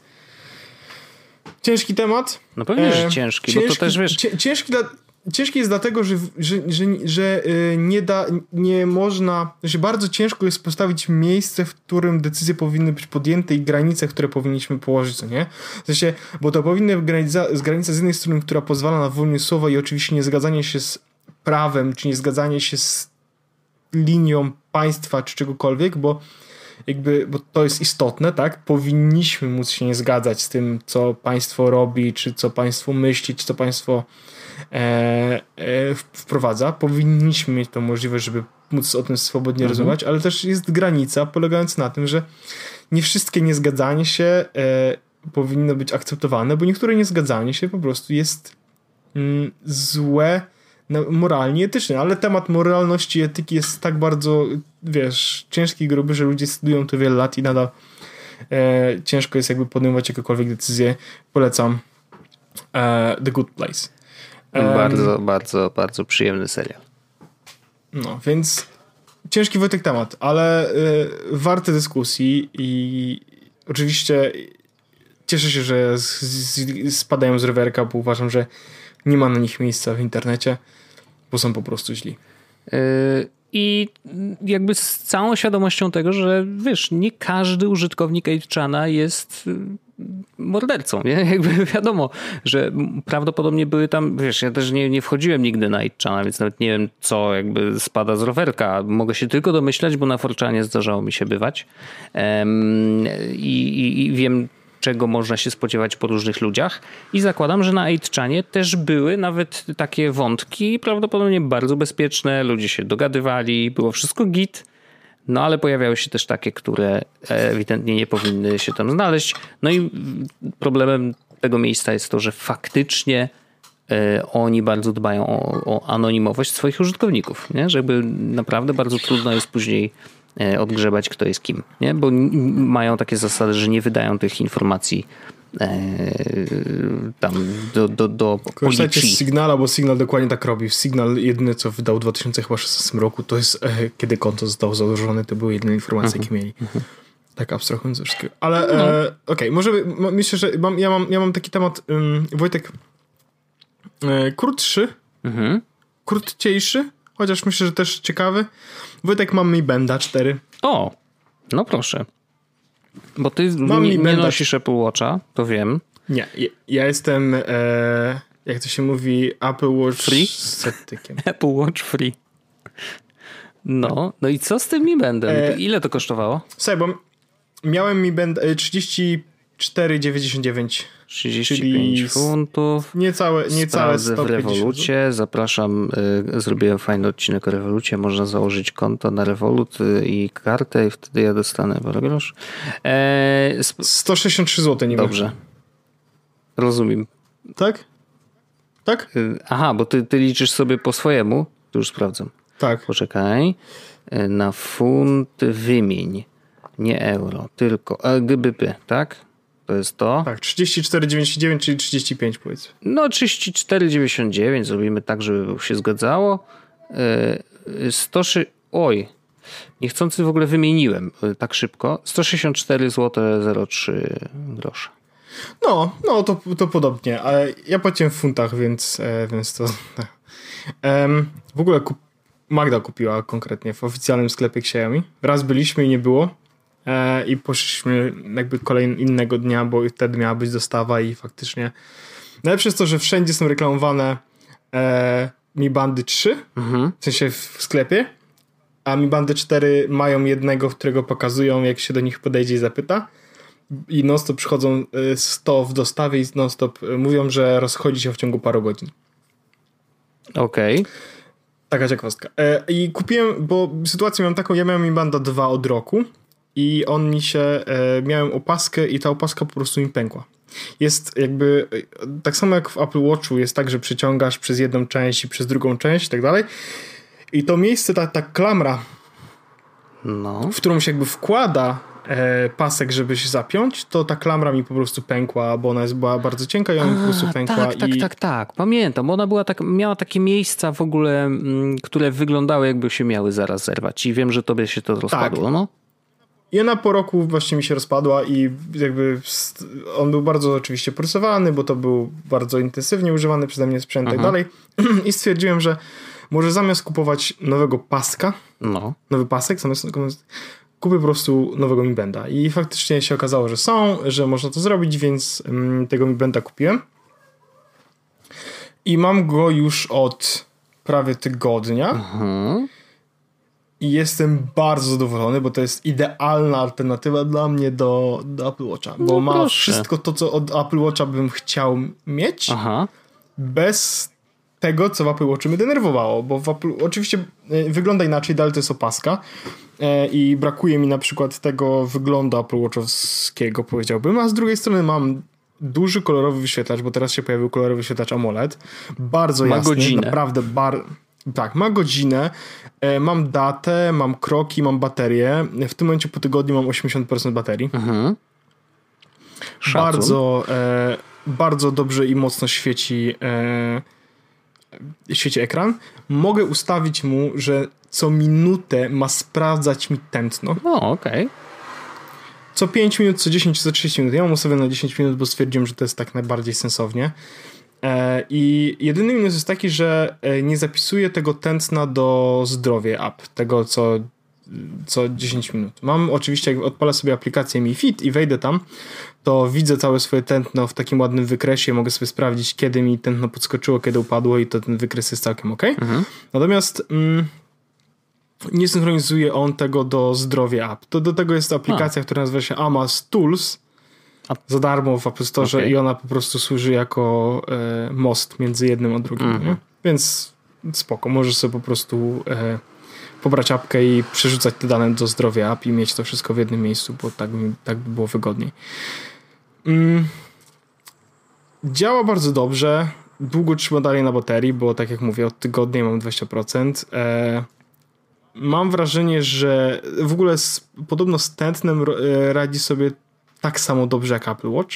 Ciężki temat. No pewnie, że ciężki, ciężki, bo to też wiesz... Ciężki, dla, ciężki jest dlatego, że, że, że, że nie da, nie można, że bardzo ciężko jest postawić miejsce, w którym decyzje powinny być podjęte i granice, które powinniśmy położyć, co nie? W sensie, bo to powinna być granica, granica z jednej strony, która pozwala na wolność słowa i oczywiście nie zgadzanie się z prawem, czy nie zgadzanie się z linią państwa, czy czegokolwiek, bo jakby, bo to jest istotne, tak? Powinniśmy móc się nie zgadzać z tym, co państwo robi, czy co państwo myśli, czy co państwo e, e, wprowadza. Powinniśmy mieć tą możliwość, żeby móc o tym swobodnie mhm. rozmawiać, ale też jest granica polegająca na tym, że nie wszystkie niezgadzanie się e, powinno być akceptowane, bo niektóre niezgadzanie się po prostu jest mm, złe moralnie, etyczny, ale temat moralności i etyki jest tak bardzo, wiesz, ciężki i gruby, że ludzie studiują to wiele lat i nadal e, ciężko jest jakby podejmować jakiekolwiek decyzję. Polecam e, The Good Place. Um, bardzo, bardzo, bardzo przyjemny serial. No, więc ciężki Wojtek temat, ale e, warty dyskusji i oczywiście cieszę się, że z, z, spadają z rowerka, bo uważam, że nie ma na nich miejsca w internecie, bo są po prostu źli. I jakby z całą świadomością tego, że wiesz, nie każdy użytkownik eight chana jest mordercą, nie? Jakby wiadomo, że prawdopodobnie były tam, wiesz, ja też nie, nie wchodziłem nigdy na eight chana, więc nawet nie wiem, co jakby spada z rowerka. Mogę się tylko domyślać, bo na four chanie zdarzało mi się bywać. Um, i, i, I wiem, czego można się spodziewać po różnych ludziach i zakładam, że na eight chanie też były nawet takie wątki prawdopodobnie bardzo bezpieczne, ludzie się dogadywali, było wszystko git, no ale pojawiały się też takie, które ewidentnie nie powinny się tam znaleźć. No i problemem tego miejsca jest to, że faktycznie oni bardzo dbają o, o anonimowość swoich użytkowników, nie? Żeby naprawdę bardzo trudno jest później odgrzebać, kto jest kim, nie? Bo mają takie zasady, że nie wydają tych informacji e, tam do, do, do korzystajcie z Signala, bo Signal dokładnie tak robi. Signal jedyne, co wydał w dwa tysiące szesnastym roku, to jest e, kiedy konto zostało założone, to były jedyne informacje, jakie mieli. Tak abstrahując ze wszystkiego. Ale no. e, okej, okay, może myślę, że mam, ja, mam, ja mam taki temat, um, Wojtek, e, krótszy, mhm. krótciejszy, chociaż myślę, że też ciekawy. Wojtek, mam Mi Banda cztery. O, no proszę. Bo ty mam nie, nie nosisz Apple Watcha, to wiem. Nie, ja, ja jestem, e, jak to się mówi, Apple Watch free? Sceptykiem. Apple Watch free. No, no i co z tym Mi Bandem? E, Ile to kosztowało? Słuchaj, bo miałem Mi Band e, trzydzieści cztery dziewięćdziesiąt dziewięć. trzydzieści pięć funtów. Niecałe, niecałe sto pięćdziesiąt. w Revolucie. Zapraszam, y, zrobiłem fajny odcinek o Revolucie. Można założyć konto na Revolut y, i kartę i wtedy ja dostanę parę grosz. E, sp- sto sześćdziesiąt trzy złote, nie wiem. Dobrze. Rozumiem. Tak? Tak? Y, aha, bo ty, ty liczysz sobie po swojemu. To już sprawdzam. Tak. Poczekaj. Y, na funt wymień. Nie euro, tylko G B P, tak? To jest to. Tak, trzydzieści cztery dziewięćdziesiąt dziewięć, czyli trzydzieści pięć powiedzmy. No trzydzieści cztery dziewięćdziesiąt dziewięć zrobimy tak, żeby się zgadzało. sto Oj, niechcący w ogóle wymieniłem tak szybko. sto sześćdziesiąt cztery złote zero trzy grosze. No, no to, to podobnie, ale ja płaciłem w funtach, więc, więc to... W ogóle kup, Magda kupiła konkretnie w oficjalnym sklepie Xiaomi. Raz byliśmy i nie było. I poszliśmy jakby kolejnego innego dnia, bo wtedy miała być dostawa i faktycznie najlepsze jest to, że wszędzie są reklamowane e, Mi Bandy trzy, mhm. w sensie w sklepie, a Mi Bandy cztery mają jednego, którego pokazują, jak się do nich podejdzie i zapyta, i non stop przychodzą sto w dostawie i non stop mówią, że rozchodzi się w ciągu paru godzin. Okej. Okay. Taka ciekawostka. E, I kupiłem, bo sytuację miałem taką, ja miałem Mi Banda dwa od roku i on mi się, e, miałem opaskę i ta opaska po prostu mi pękła. Jest jakby, tak samo jak w Apple Watchu jest tak, że przyciągasz przez jedną część i przez drugą część i tak dalej. I to miejsce, ta, ta klamra, no. w którą się jakby wkłada e, pasek, żeby się zapiąć, to ta klamra mi po prostu pękła, bo ona jest, była bardzo cienka i ona A, mi po prostu pękła. Tak, i... tak, tak, tak. Pamiętam. Ona była tak, miała takie miejsca w ogóle, m, które wyglądały jakby się miały zaraz zerwać. I wiem, że tobie się to rozpadło, tak. no? I ona po roku właśnie mi się rozpadła i jakby on był bardzo oczywiście prusowany, bo to był bardzo intensywnie używany przeze mnie sprzęt i tak dalej. I stwierdziłem, że może zamiast kupować nowego paska, no. nowy pasek, zamiast kupię po prostu nowego Mi Banda. I faktycznie się okazało, że są, że można to zrobić, więc um, tego Mi Banda kupiłem. I mam go już od prawie tygodnia. Mhm. I jestem bardzo zadowolony, bo to jest idealna alternatywa dla mnie do, do Apple Watcha. Bo no ma proszę. wszystko to, co od Apple Watcha bym chciał mieć, Aha. bez tego, co w Apple Watchu mnie denerwowało. Bo w Apple, oczywiście y, wygląda inaczej, dalej to jest opaska y, i brakuje mi na przykład tego wyglądu Apple Watchowskiego, powiedziałbym. A z drugiej strony mam duży kolorowy wyświetlacz, bo teraz się pojawił kolorowy wyświetlacz AMOLED. Bardzo ma jasny, godzinę. naprawdę bar... Tak, ma godzinę, e, mam datę, mam kroki, mam baterię. W tym momencie po tygodniu mam osiemdziesiąt procent baterii. Mhm. Bardzo, e, bardzo dobrze i mocno świeci, e, świeci ekran. Mogę ustawić mu, że co minutę ma sprawdzać mi tętno. O, okej. Okay. Co pięć minut, co dziesięć, co trzydzieści minut. Ja mam ustawione na dziesięć minut, bo stwierdziłem, że to jest tak najbardziej sensownie. I jedyny minus jest taki, że nie zapisuję tego tętna do zdrowia app, tego co, co dziesięć minut. Mam oczywiście, jak odpalę sobie aplikację Mi Fit i wejdę tam, to widzę całe swoje tętno w takim ładnym wykresie, mogę sobie sprawdzić, kiedy mi tętno podskoczyło, kiedy upadło i to ten wykres jest całkiem ok. Mhm. Natomiast mm, nie synchronizuje on tego do zdrowia app. To do tego jest aplikacja, A. która nazywa się Amas Tools, za darmo w Apple Store okay. i ona po prostu służy jako e, most między jednym a drugim. Mm-hmm. Nie? Więc spoko, możesz sobie po prostu e, pobrać apkę i przerzucać te dane do zdrowia app i mieć to wszystko w jednym miejscu, bo tak, tak by było wygodniej. Mm. Działa bardzo dobrze. Długo trzyma dalej na baterii, bo tak jak mówię, od tygodnia mam dwadzieścia procent. E, mam wrażenie, że w ogóle z, podobno z tętnem e, radzi sobie tak samo dobrze jak Apple Watch.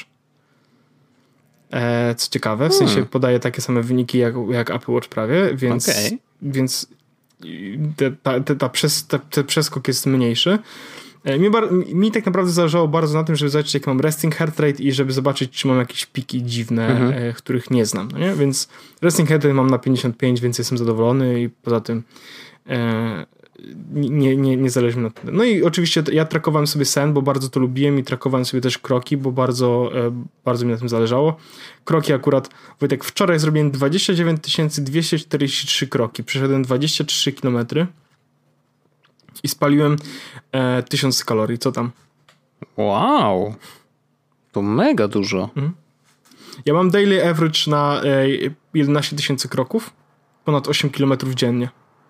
E, co ciekawe, w sensie hmm. podaje takie same wyniki jak, jak Apple Watch prawie, więc, okay. więc te, ta, te, ta przez, te, ten przeskok jest mniejszy. E, mi, bar, mi tak naprawdę zależało bardzo na tym, żeby zobaczyć, jak mam resting heart rate i żeby zobaczyć, czy mam jakieś piki dziwne, mhm. e, których nie znam. No nie? Więc resting heart rate mam na pięćdziesiąt pięć, więc jestem zadowolony i poza tym e, Nie, nie, nie zależy mi na tym. No i oczywiście ja trackowałem sobie sen, bo bardzo to lubiłem i trackowałem sobie też kroki, bo bardzo, bardzo mi na tym zależało. Kroki akurat, Wojtek, wczoraj zrobiłem dwadzieścia dziewięć tysięcy dwieście czterdzieści trzy kroki. Przeszedłem dwadzieścia trzy kilometry i spaliłem e, tysiąc kalorii. Co tam? Wow! To mega dużo. Mhm. Ja mam daily average na e, jedenaście tysięcy kroków. Ponad osiem kilometrów dziennie.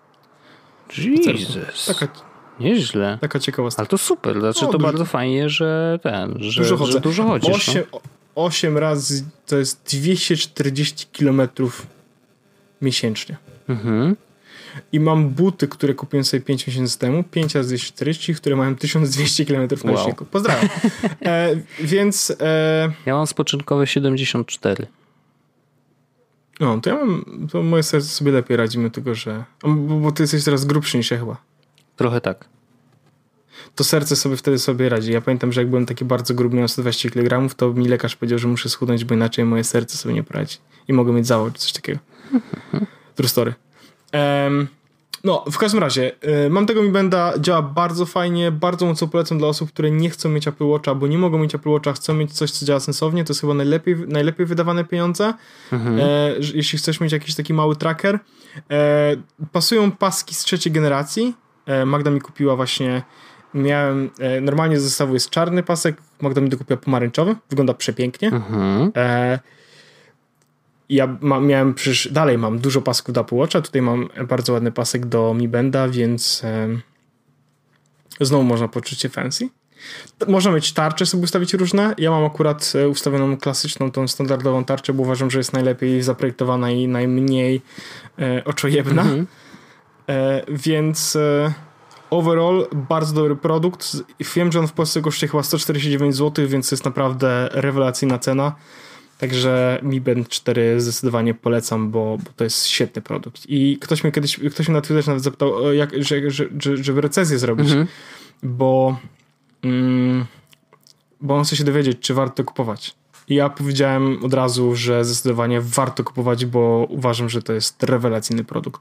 Jesus. Taka, Nieźle. Taka ciekawostka. Ale to super. Znaczy no, to dużo, bardzo fajnie, że ten, że dużo, chodzę. Że dużo chodzisz. osiem, no. osiem razy to jest dwieście czterdzieści kilometrów miesięcznie. Mhm. I mam buty, które kupiłem sobie pięć miesięcy temu. pięć razy dwieście czterdzieści, które mają tysiąc dwieście kilometrów na wow. liczniku. Pozdrawiam. e, więc... E... Ja mam spoczynkowe siedemdziesiąt cztery. No, to ja mam, to moje serce sobie lepiej radzi, mimo tego, że... Bo, bo ty jesteś teraz grubszy niż ja chyba. Trochę tak. To serce sobie wtedy sobie radzi. Ja pamiętam, że jak byłem taki bardzo gruby, miałem sto dwadzieścia kilogramów, to mi lekarz powiedział, że muszę schudnąć, bo inaczej moje serce sobie nie poradzi. I mogę mieć zawał, czy coś takiego. True story. Um, no, w każdym razie, y, mam tego Mi Banda, działa bardzo fajnie, bardzo mocno polecam dla osób, które nie chcą mieć Apple Watcha, bo nie mogą mieć Apple Watcha, chcą mieć coś, co działa sensownie. To jest chyba najlepiej, najlepiej wydawane pieniądze. Mhm. E, jeśli chcesz mieć jakiś taki mały tracker. E, pasują paski z trzeciej generacji. E, Magda mi kupiła właśnie, miałem, e, normalnie z zestawu jest czarny pasek, Magda mi dokupiła pomarańczowy, wygląda przepięknie. Mhm. E, Ja ma, miałem, przecież dalej mam dużo pasków do Apple Watcha, tutaj mam bardzo ładny pasek do Mi Banda, więc e, znowu można poczuć się fancy. Można mieć tarcze, sobie ustawić różne. Ja mam akurat ustawioną klasyczną, tą standardową tarczę, bo uważam, że jest najlepiej zaprojektowana i najmniej e, oczojebna. Mm-hmm. E, więc e, overall bardzo dobry produkt. Wiem, że on w Polsce kosztuje chyba sto czterdzieści dziewięć złotych, więc to jest naprawdę rewelacyjna cena. Także Mi Band cztery zdecydowanie polecam, bo, bo to jest świetny produkt. I ktoś mnie kiedyś, ktoś mnie na Twitterze nawet zapytał, jak, że, że, że, żeby recenzję zrobić, mm-hmm. bo mm, bo on chce się dowiedzieć, czy warto kupować. I ja powiedziałem od razu, że zdecydowanie warto kupować, bo uważam, że to jest rewelacyjny produkt.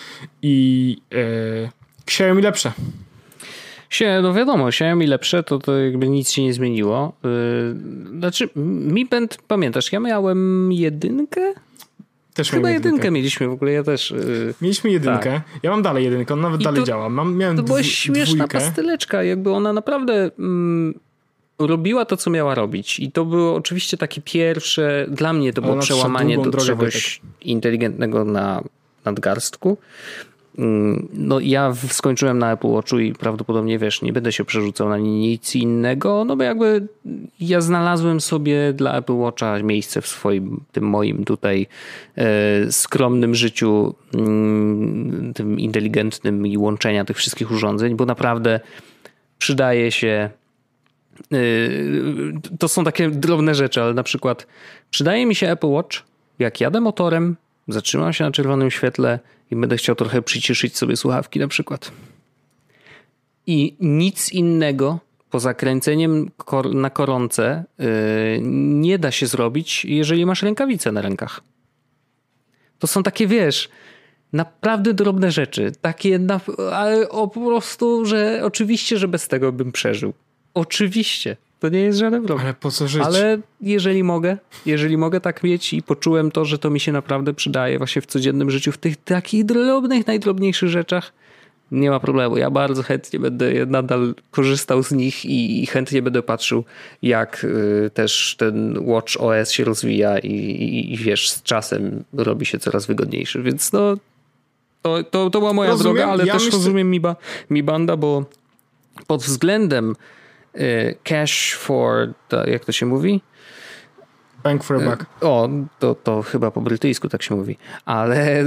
I e, Xiaomi lepsze. No wiadomo, Xiaomi lepsze, to, to jakby nic się nie zmieniło. Yy, znaczy, Mi Band, pamiętasz, ja miałem jedynkę? Też Chyba jedynkę. jedynkę mieliśmy w ogóle, ja też. Yy, mieliśmy jedynkę. Tak. Ja mam dalej jedynkę, on nawet I dalej to, działa. Mam, miałem to była dwu, śmieszna dwójkę. pastyleczka, jakby ona naprawdę mm, robiła to, co miała robić. I to było oczywiście takie pierwsze, dla mnie to było przełamanie do czegoś inteligentnego na nadgarstku. No ja skończyłem na Apple Watchu i prawdopodobnie, wiesz, nie będę się przerzucał na nic innego, no bo jakby ja znalazłem sobie dla Apple Watcha miejsce w swoim, tym moim tutaj e, skromnym życiu, mm, tym inteligentnym i łączenia tych wszystkich urządzeń, bo naprawdę przydaje się. e, to są takie drobne rzeczy, ale na przykład przydaje mi się Apple Watch, jak jadę motorem, zatrzymam się na czerwonym świetle i będę chciał trochę przyciszyć sobie słuchawki na przykład. I nic innego poza kręceniem kor- na koronce yy, nie da się zrobić, jeżeli masz rękawice na rękach. To są takie, wiesz, naprawdę drobne rzeczy. Takie, na, ale o, po prostu, że oczywiście, że bez tego bym przeżył. Oczywiście. To nie jest żaden problem. Ale po co żyć? Ale jeżeli mogę, jeżeli mogę tak mieć i poczułem to, że to mi się naprawdę przydaje właśnie w codziennym życiu, w tych takich drobnych, najdrobniejszych rzeczach, nie ma problemu. Ja bardzo chętnie będę nadal korzystał z nich i, i chętnie będę patrzył, jak y, też ten Watch O S się rozwija i, i, i wiesz, z czasem robi się coraz wygodniejszy. Więc no, to, to, to była moja rozumiem, droga, ale ja też myślę... rozumiem Mi, ba, Mi Banda, bo pod względem cash for, to, jak to się mówi? Bank for a buck. O, to, to chyba po brytyjsku tak się mówi. Ale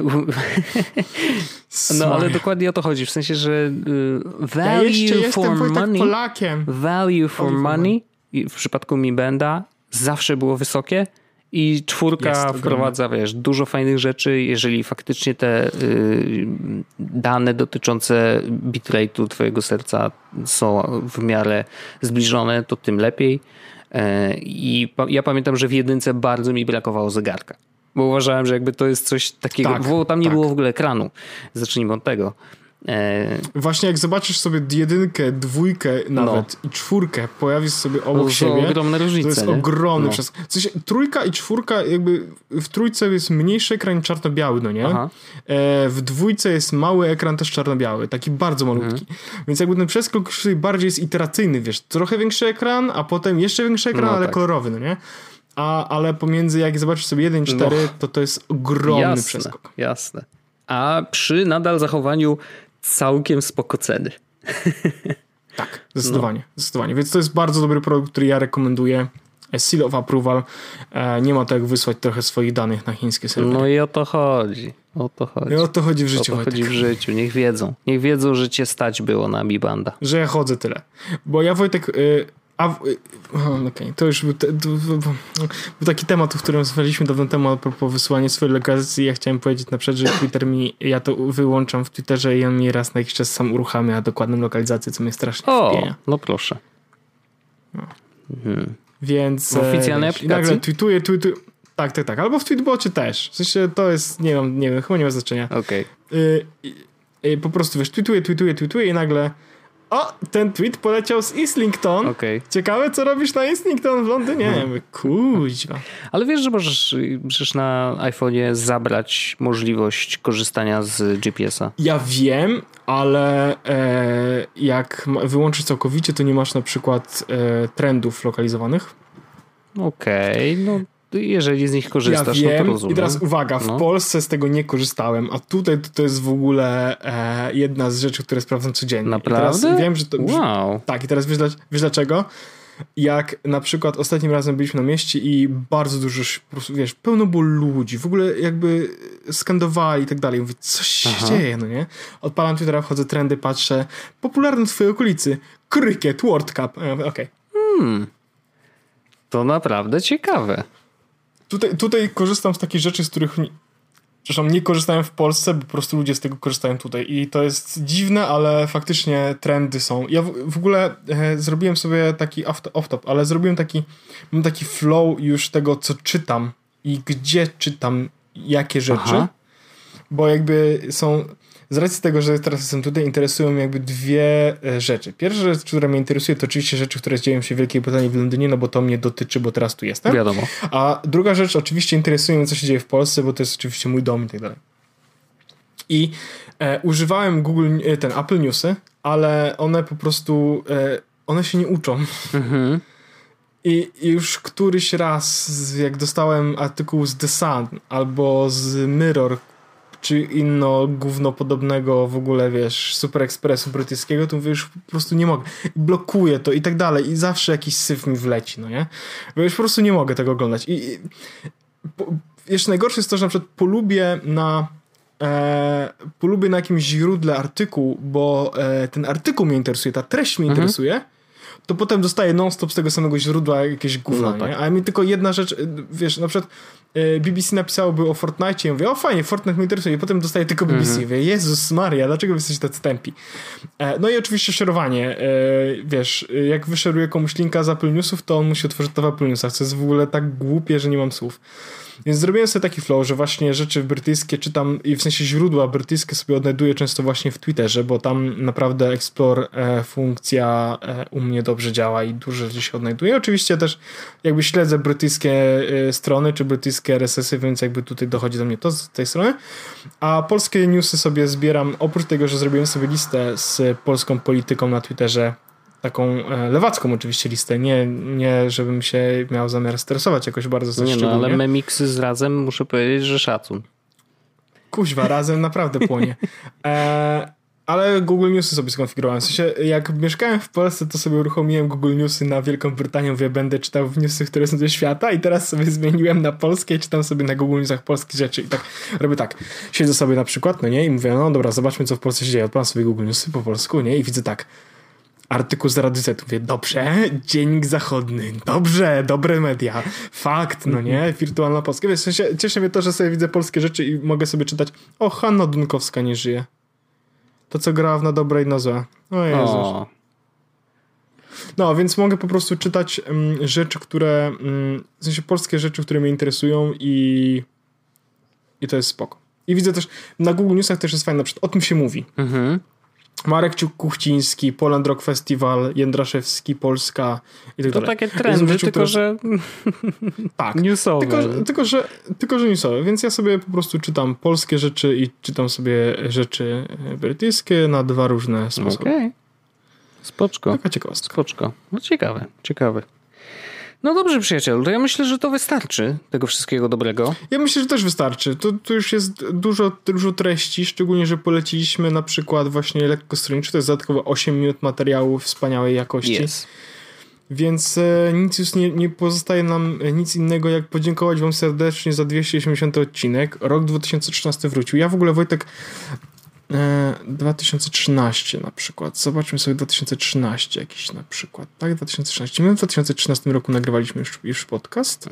no ale dokładnie o to chodzi. W sensie, że value ja for money Polakiem. value for value money for w przypadku Mi Banda zawsze było wysokie i czwórka jest wprowadza, wiesz, dużo fajnych rzeczy. Jeżeli faktycznie te y, dane dotyczące bitrate'u twojego serca są w miarę zbliżone, to tym lepiej. Y, I pa, ja pamiętam, że w jedynce bardzo mi brakowało zegarka. Bo uważałem, że jakby to jest coś takiego, tak, bo tam nie tak. było w ogóle ekranu. Zacznijmy od tego. Właśnie jak zobaczysz sobie jedynkę, dwójkę nawet no. i czwórkę pojawi sobie obok to siebie, ogromne różnice, to jest nie? ogromny no. przez... W sensie, trójka i czwórka jakby w trójce jest mniejszy ekran czarno-biały, no nie? E, w dwójce jest mały ekran też czarno-biały, taki bardzo malutki. Mhm. Więc jakby ten przeskok bardziej jest iteracyjny, wiesz, trochę większy ekran, a potem jeszcze większy ekran, no, ale tak. kolorowy, no nie? A, ale pomiędzy, jak zobaczysz sobie jeden i cztery, no. to to jest ogromny jasne, przeskok. Jasne. A przy nadal zachowaniu całkiem spoko ceny. Tak, zdecydowanie, no. zdecydowanie. Więc to jest bardzo dobry produkt, który ja rekomenduję. Seal of approval. Nie ma to jak wysłać trochę swoich danych na chińskie serwery. No i o to chodzi. O to chodzi. I o to chodzi w życiu. O to chodzi w życiu. Niech wiedzą. Niech wiedzą, że cię stać było na Mi Banda. Że ja chodzę tyle. Bo ja, Wojtek... Y- A, okej, okay. To już był, te, to, był taki temat, w którym rozmawialiśmy dawno temu a propos wysyłania swojej lokalizacji. Ja chciałem powiedzieć na przykład, że Twitter mi, ja to wyłączam w Twitterze i on mi raz na jakiś czas sam uruchamia dokładną lokalizację, co mnie strasznie o, wpienia. no proszę. No. Hmm. Więc... W oficjalnej wiesz, aplikacji? nagle tweetuję, tweetuję... Tak, tak, tak. Albo w Tweetbocie też. W sensie to jest, nie wiem, nie wiem, chyba nie ma znaczenia. Okej. Okay. Y, y, y, po prostu, wiesz, tweetuję, tweetuję, tweetuję i nagle o, ten tweet poleciał z Islington. Okay. Ciekawe, co robisz na Islington w Londynie. Ja mówię, kuźwa. Ale wiesz, że możesz przecież na iPhone'ie zabrać możliwość korzystania z G P S-a. Ja wiem, ale e, jak wyłączysz całkowicie, to nie masz na przykład e, trendów lokalizowanych. Okej, okay, no jeżeli z nich korzystasz, ja wiem, no to rozumiem. I teraz uwaga, w no. Polsce z tego nie korzystałem, a tutaj to, to jest w ogóle e, jedna z rzeczy, które sprawdzam codziennie. Naprawdę? I teraz wiem, że to... Wow. Tak, i teraz wiesz, wiesz dlaczego? Jak na przykład ostatnim razem byliśmy na mieście i bardzo dużo, po prostu, wiesz, pełno było ludzi, w ogóle jakby skandowali i tak dalej. Mówię, coś się Aha. dzieje, no nie? Odpalam Twittera, wchodzę trendy, patrzę, popularne w twojej okolicy, Cricket World Cup. Okej. Okay. Hmm. To naprawdę ciekawe. Tutaj, tutaj korzystam z takich rzeczy, z których nie, Przepraszam, nie korzystają w Polsce, bo po prostu ludzie z tego korzystają tutaj. I to jest dziwne, ale faktycznie trendy są. Ja w, w ogóle e, zrobiłem sobie taki off-top, ale zrobiłem taki, mam taki flow już tego, co czytam i gdzie czytam jakie rzeczy. Aha. Bo jakby są... Z racji tego, że teraz jestem tutaj, interesują mnie jakby dwie rzeczy. Pierwsza rzecz, która mnie interesuje, to oczywiście rzeczy, które dzieją się w Wielkiej Brytanii, w Londynie, no bo to mnie dotyczy, bo teraz tu jestem. Wiadomo. A druga rzecz, oczywiście interesuje mnie, co się dzieje w Polsce, bo to jest oczywiście mój dom i tak dalej. I e, używałem Google, ten Apple Newsy, ale one po prostu, e, one się nie uczą. Mhm. I już któryś raz, jak dostałem artykuł z The Sun albo z Mirror, czy inno gówno podobnego w ogóle, wiesz, Super Expressu brytyjskiego, to mówię, już po prostu nie mogę. I blokuję to i tak dalej. I zawsze jakiś syf mi wleci, no nie? Bo już po prostu nie mogę tego oglądać. I, i po, jeszcze najgorsze jest to, że na przykład polubię na e, polubię na jakimś źródle artykuł, bo e, ten artykuł mnie interesuje, ta treść mnie mhm. interesuje, to potem dostaję non-stop z tego samego źródła jakieś gówno, no, tak. nie? A mi tylko jedna rzecz, wiesz, na przykład B B C napisałoby o Fortnite i ja mówię, o fajnie, Fortnite mnie interesuje i potem dostaję tylko B B C. Mm-hmm. Mówię, Jezus Maria, dlaczego wy jesteście tacy tępi? No i oczywiście szerowanie. Wiesz, jak wyszeruję komuś linka z Apple Newsów, to on musi otworzyć to w Apple Newsach, co jest w ogóle tak głupie, że nie mam słów. Więc zrobiłem sobie taki flow, że właśnie rzeczy brytyjskie czytam i w sensie źródła brytyjskie sobie odnajduję często właśnie w Twitterze, bo tam naprawdę Explore e, funkcja e, u mnie dobrze działa i dużo rzeczy się odnajduje. Oczywiście też jakby śledzę brytyjskie e, strony, czy brytyjskie R S S y, więc jakby tutaj dochodzi do mnie to z tej strony. A polskie newsy sobie zbieram, oprócz tego, że zrobiłem sobie listę z polską polityką na Twitterze, taką lewacką oczywiście listę, nie, nie żebym się miał zamiar stresować jakoś bardzo coś nie szczególnie. No, ale memiksy z Razem muszę powiedzieć, że szacun. Kuźwa, Razem naprawdę płonie. E, ale Google Newsy sobie skonfigurowałem. W sensie, jak mieszkałem w Polsce, to sobie uruchomiłem Google Newsy na Wielką Brytanię, mówię, będę czytał newsy, które są ze świata i teraz sobie zmieniłem na polskie i czytam sobie na Google Newsach polskie rzeczy i tak robię tak. Siedzę sobie na przykład, no nie, i mówię, no dobra, zobaczmy, co w Polsce się dzieje. Odpalam sobie Google Newsy po polsku, nie, i widzę tak. Artykuł z Rady Z. Mówię, dobrze, Dziennik Zachodni, dobrze, dobre media, fakt, no nie, Wirtualna Polska. Wiesz, w sensie, cieszy mnie to, że sobie widzę polskie rzeczy i mogę sobie czytać, o, Hanna Dunkowska nie żyje. To, co grała w Na dobre i na złe. O Jezus. O. No, więc mogę po prostu czytać um, rzeczy, które, um, w sensie polskie rzeczy, które mnie interesują i i to jest spoko. I widzę też, na Google Newsach też jest fajne, na przykład o tym się mówi. Mhm. Marek Ciuk-Kuchciński, Poland Rock Festival, Jędraszewski, Polska i tak to dalej. To takie trendy, rzeczy, tylko które... że tak, newsowe. Tylko, tylko, że, tylko, że newsowe, więc ja sobie po prostu czytam polskie rzeczy i czytam sobie rzeczy brytyjskie na dwa różne sposoby. Okej. Okay. Spoczko. Taka ciekawostka. Spoczko. No ciekawe, ciekawe. No dobrze, przyjacielu, to ja myślę, że to wystarczy tego wszystkiego dobrego. Ja myślę, że też wystarczy. To, to już jest dużo, dużo treści, szczególnie, że poleciliśmy na przykład właśnie lekko stronniczy, to jest dodatkowo osiem minut materiału wspaniałej jakości. Yes. Więc e, nic już nie, nie pozostaje nam nic innego, jak podziękować wam serdecznie za dwieście osiemdziesiąty odcinek. Rok dwa tysiące trzynasty wrócił. Ja w ogóle, Wojtek, e, dwa tysiące trzynasty na przykład. Zobaczmy sobie dwa tysiące trzynasty jakiś na przykład. Tak, dwa tysiące trzynasty. My w dwa tysiące trzynastym roku nagrywaliśmy już, już podcast?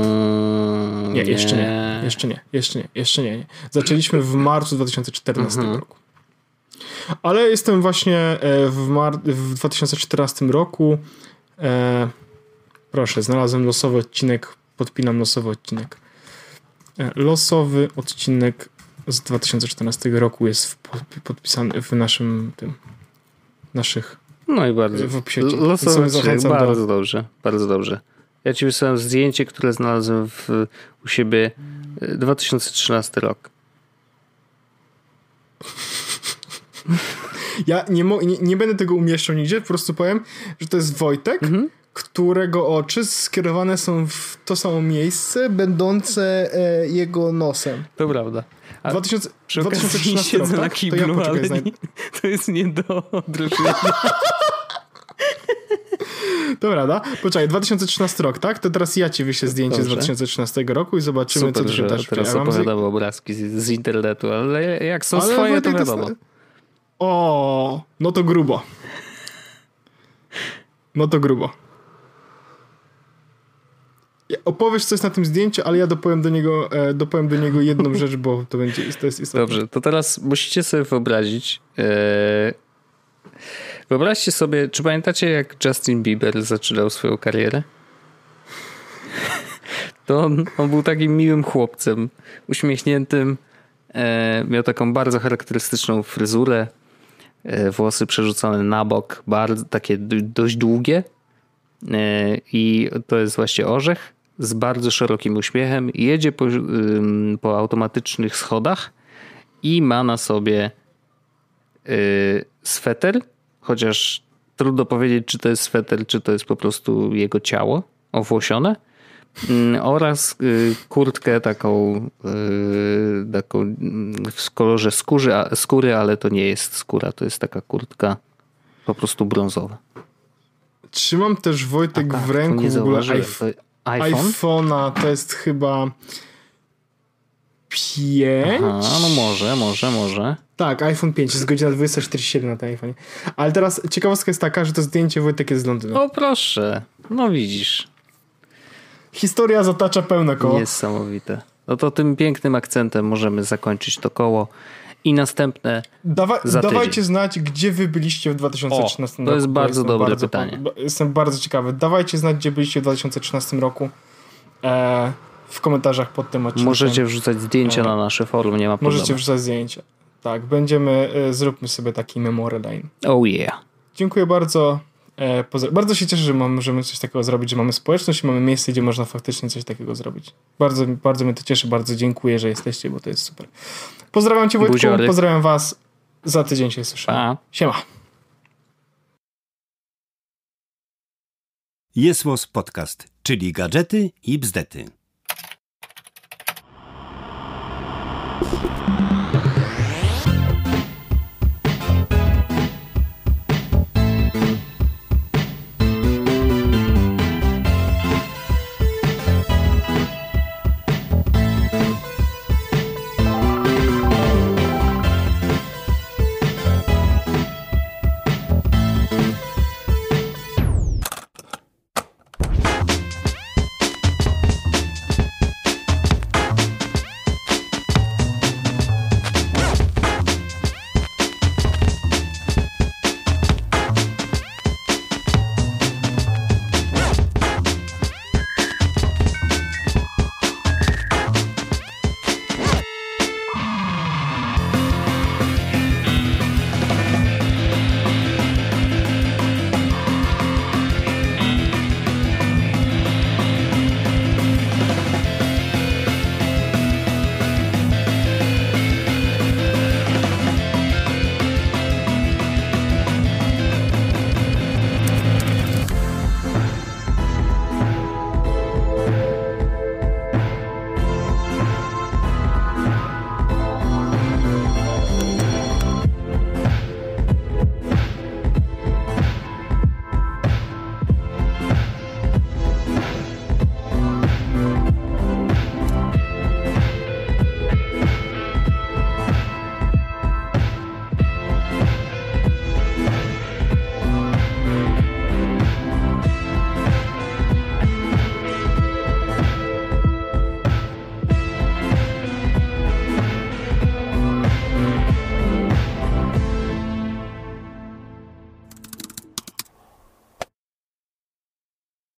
Mm, nie, jeszcze nie. nie. Jeszcze nie. Jeszcze nie. Jeszcze nie. nie. Zaczęliśmy w marcu dwa tysiące czternastego mhm. roku. Ale jestem właśnie w, mar- w dwa tysiące czternastym roku. E, proszę, znalazłem losowy odcinek. Podpinam losowy odcinek. E, losowy odcinek z dwa tysiące czternastego roku jest w, podpisany w naszym tym, naszych no i bardzo w opisie. Losowy odcinek, bardzo do... dobrze, bardzo dobrze. Ja ci wysłałem zdjęcie, które znalazłem w, u siebie dwa tysiące trzynasty rok. Ja nie, mo- nie, nie będę tego umieszczał nigdzie, po prostu powiem, że to jest Wojtek, mhm. którego oczy skierowane są w to samo miejsce, będące e, jego nosem. To prawda. A dwa tysiące, przy dwa tysiące trzynasty rok, tak? Kiblu, to ja poczekaj, znajdę. To jest nie do odroczenia. Dobra, da? Poczekaj, dwa tysiące trzynasty rok, tak? To teraz ja ci wyślę zdjęcie Dobrze. z dwa tysiące trzynastego roku i zobaczymy, Super, co tu się też teraz ja opowiadam z... obrazki z, z internetu, ale jak są ale swoje, to wiadomo. To... O, no to grubo. No to grubo. opowiesz coś na tym zdjęciu, ale ja dopowiem do niego, e, dopowiem do niego jedną rzecz, bo to będzie to jest istotne. Dobrze, to teraz musicie sobie wyobrazić. E, wyobraźcie sobie, czy pamiętacie, jak Justin Bieber zaczynał swoją karierę? To on, on był takim miłym chłopcem, uśmiechniętym. E, miał taką bardzo charakterystyczną fryzurę. E, włosy przerzucone na bok, bardzo, takie dość długie. E, I to jest właśnie orzech z bardzo szerokim uśmiechem. Jedzie po, ym, po automatycznych schodach i ma na sobie y, sweter, chociaż trudno powiedzieć, czy to jest sweter, czy to jest po prostu jego ciało owłosione. Oraz kurtkę taką, taką w kolorze skóry, skóry, ale to nie jest skóra, to jest taka kurtka po prostu brązowa. Trzymam też, Wojtek, tak, w ręku w ogóle iPhone? iPhone'a, to jest chyba pięć? Aha, no może, może, może. Tak, iPhone pięć, jest godzina dwudziesta czterdzieści siedem na tym iPhone'ie. Ale teraz ciekawostka jest taka, że to zdjęcie, Wojtek, jest z Londynu. O proszę, no widzisz. Historia zatacza pełne koło. Niesamowite. No to tym pięknym akcentem możemy zakończyć to koło i następne Dawa- za Dawajcie tydzień. znać, gdzie wy byliście w dwa tysiące trzynastym o, to roku. jest bardzo dobre bardzo, pytanie. Jestem bardzo ciekawy. Dawajcie znać, gdzie byliście w dwa tysiące trzynastym roku e, w komentarzach pod tym odcinkiem. Możecie wrzucać zdjęcia e, na nasze forum, nie ma problemu. Możecie wrzucać zdjęcia. Tak, będziemy, e, zróbmy sobie taki memory line. Oh yeah. Dziękuję bardzo. E, pozor- bardzo się cieszę, że mamy, możemy coś takiego zrobić, że mamy społeczność i mamy miejsce, gdzie można faktycznie coś takiego zrobić. Bardzo, bardzo mnie to cieszy, bardzo dziękuję, że jesteście, bo to jest super. Pozdrawiam cię, Wojtku, Buziory. Pozdrawiam was. Za tydzień się słyszymy. Pa. Siema. Jest Podcast, czyli gadżety i bzdety.